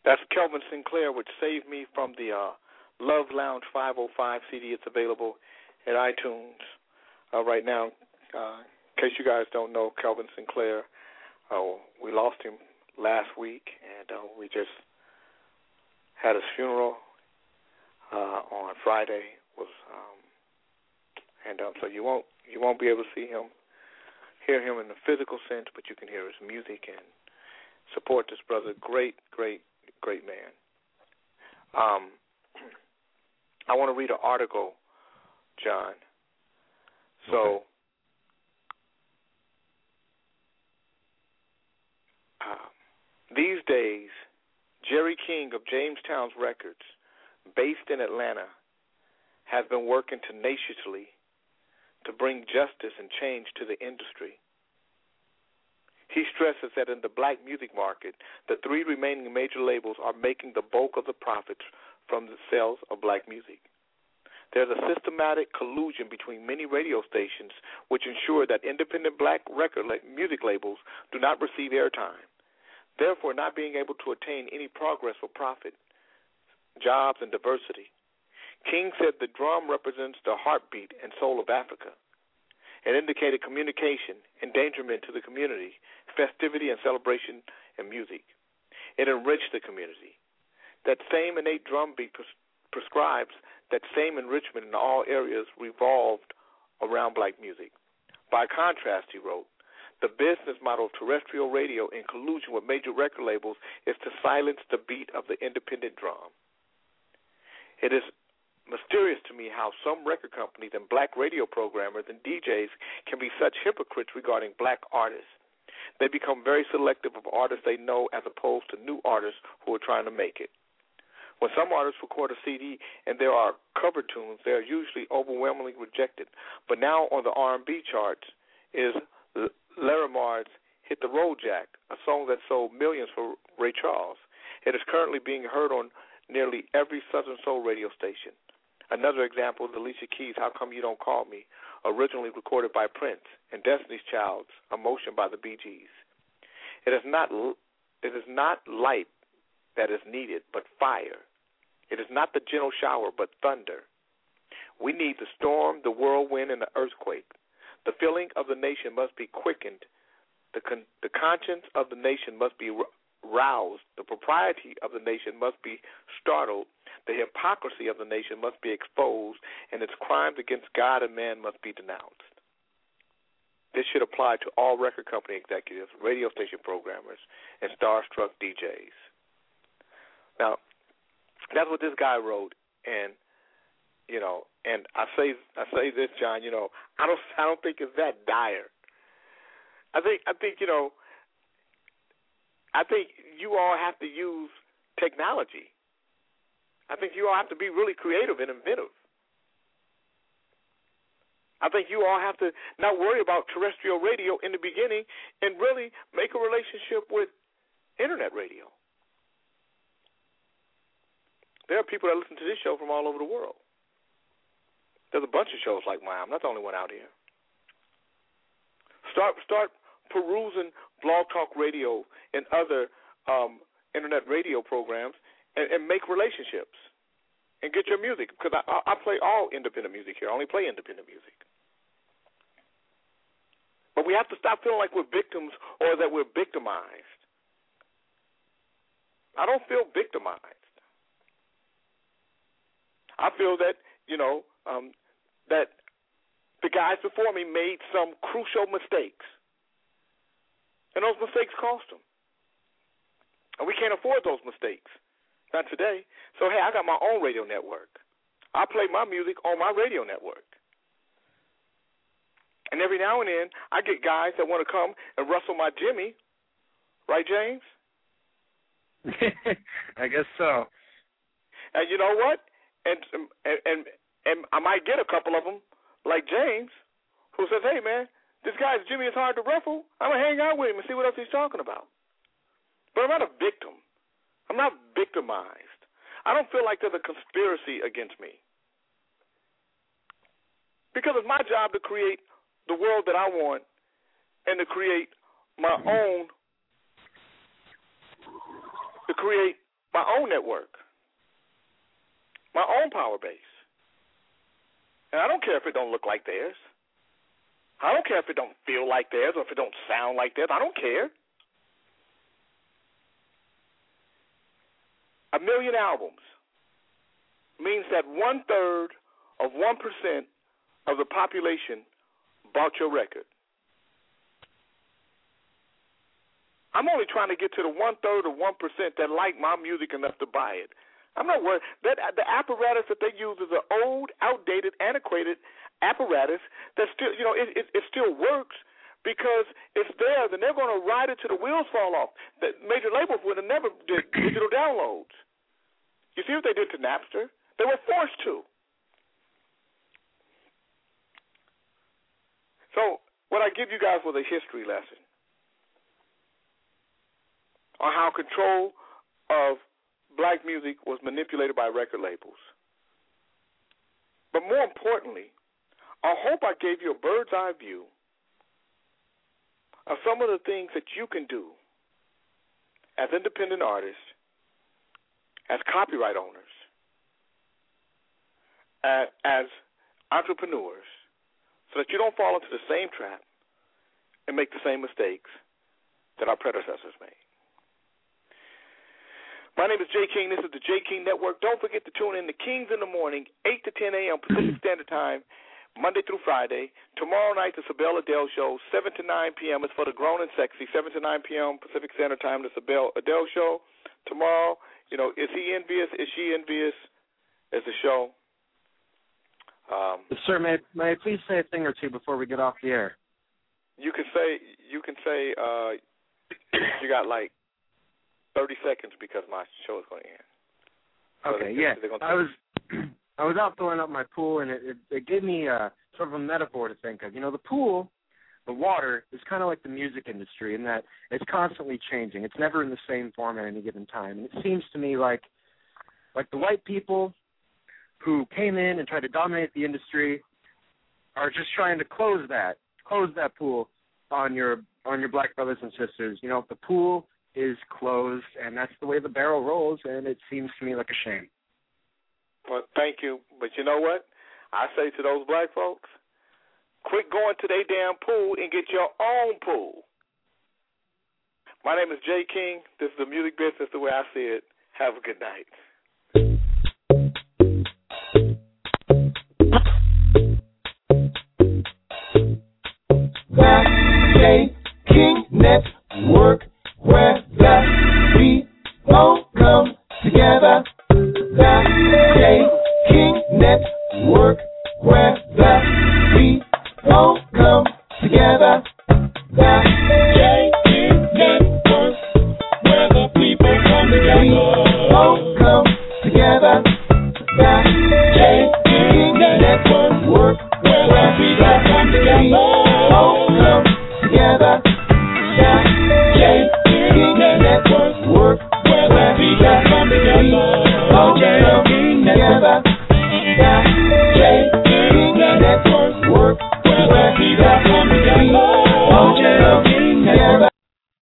That's Kelvin Sinclair, which saved me from the Love Lounge 505 CD. It's available at iTunes right now. In case you guys don't know, Kelvin Sinclair, we lost him last week, and we just had his funeral on Friday. So you won't be able to see him, hear him in the physical sense, but you can hear his music and support this brother. Great man. I want to read an article, John. So, okay. These days, Jerry King of Jamestown's Records, based in Atlanta, has been working tenaciously to bring justice and change to the industry. He stresses that in the black music market, the three remaining major labels are making the bulk of the profits from the sales of black music. There's a systematic collusion between many radio stations which ensure that independent black music labels do not receive airtime, therefore not being able to attain any progress or profit, jobs, and diversity. King said the drum represents the heartbeat and soul of Africa. It indicated communication, endangerment to the community, festivity and celebration and music. It enriched the community. That same innate drum beat prescribes that same enrichment in all areas revolved around black music. By contrast, he wrote, the business model of terrestrial radio in collusion with major record labels is to silence the beat of the independent drum. It is mysterious to me how some record companies and black radio programmers and DJs can be such hypocrites regarding black artists. They become very selective of artists they know as opposed to new artists who are trying to make it. When some artists record a CD and there are cover tunes, they are usually overwhelmingly rejected. But now on the R&B charts is Larimer's Hit the Road Jack, a song that sold millions for Ray Charles. It is currently being heard on nearly every Southern Soul radio station. Another example is Alicia Keys' How Come You Don't Call Me, originally recorded by Prince, and Destiny's Child's Emotion by the Bee Gees. It is not light that is needed, but fire. It is not the gentle shower, but thunder. We need the storm, the whirlwind, and the earthquake. The feeling of the nation must be quickened. The conscience of the nation must be roused. The propriety of the nation must be startled. The hypocrisy of the nation must be exposed, and its crimes against God and man must be denounced. This should apply to all record company executives, radio station programmers, and starstruck DJs. Now, that's what this guy wrote, and and I say this, John. I don't think it's that dire. I think you all have to use technology. I think you all have to be really creative and inventive. I think you all have to not worry about terrestrial radio in the beginning and really make a relationship with internet radio. There are people that listen to this show from all over the world. There's a bunch of shows like mine. I'm not the only one out here. Start perusing Blog Talk Radio and other internet radio programs and make relationships and get your music, because I play all independent music here. I only play independent music. But we have to stop feeling like we're victims or that we're victimized. I don't feel victimized. I feel that, that the guys before me made some crucial mistakes. And those mistakes cost them. And we can't afford those mistakes. Not today. So, hey, I got my own radio network. I play my music on my radio network. And every now and then, I get guys that want to come and rustle my Jimmy. Right, James? I guess so. And you know what? And I might get a couple of them, like James, who says, hey, man, this guy's Jimmy is hard to ruffle. I'm going to hang out with him and see what else he's talking about. But I'm not a victim. I'm not victimized. I don't feel like there's a conspiracy against me. Because it's my job to create the world that I want and to create my own, to create my own network, my own power base. And I don't care if it don't look like theirs. I don't care if it don't feel like theirs or if it don't sound like theirs. I don't care. 1 million albums means that 1/3 of 1% of the population bought your record. I'm only trying to get to the 1/3 of 1% that like my music enough to buy it. I'm not worried. That the apparatus that they use is an old, outdated, antiquated apparatus that still, it still works because it's there. Then they're going to ride it till the wheels fall off. The major labels would have never did digital downloads. You see what they did to Napster? They were forced to. So what I give you guys was a history lesson on how control of black music was manipulated by record labels. But more importantly, I hope I gave you a bird's eye view of some of the things that you can do as independent artists, as copyright owners, as entrepreneurs, so that you don't fall into the same trap and make the same mistakes that our predecessors made. My name is Jay King. This is the Jay King Network. Don't forget to tune in to Kings in the Morning, 8 to 10 a.m. Pacific Standard Time, Monday through Friday. Tomorrow night, the Sabelle Adele Show, 7 to 9 p.m. It's for the grown and sexy, 7 to 9 p.m. Pacific Standard Time, the Sabelle Adele Show. Tomorrow, is he envious? Is she envious? Is the show. Sir, may I please say a thing or two before we get off the air? You can say you got like 30 seconds because my show is going to end. So okay, yeah. I was out filling up my pool, and it gave me sort of a metaphor to think of. The pool, the water, is kind of like the music industry in that it's constantly changing. It's never in the same form at any given time. And it seems to me like the white people who came in and tried to dominate the industry are just trying to close that pool on your black brothers and sisters. The pool is closed, and that's the way the barrel rolls, and it seems to me like a shame. Well, thank you. But you know what? I say to those black folks, quit going to their damn pool and get your own pool. My name is Jay King. This is the music business the way I see it. Have a good night. The Jay King Network, where the people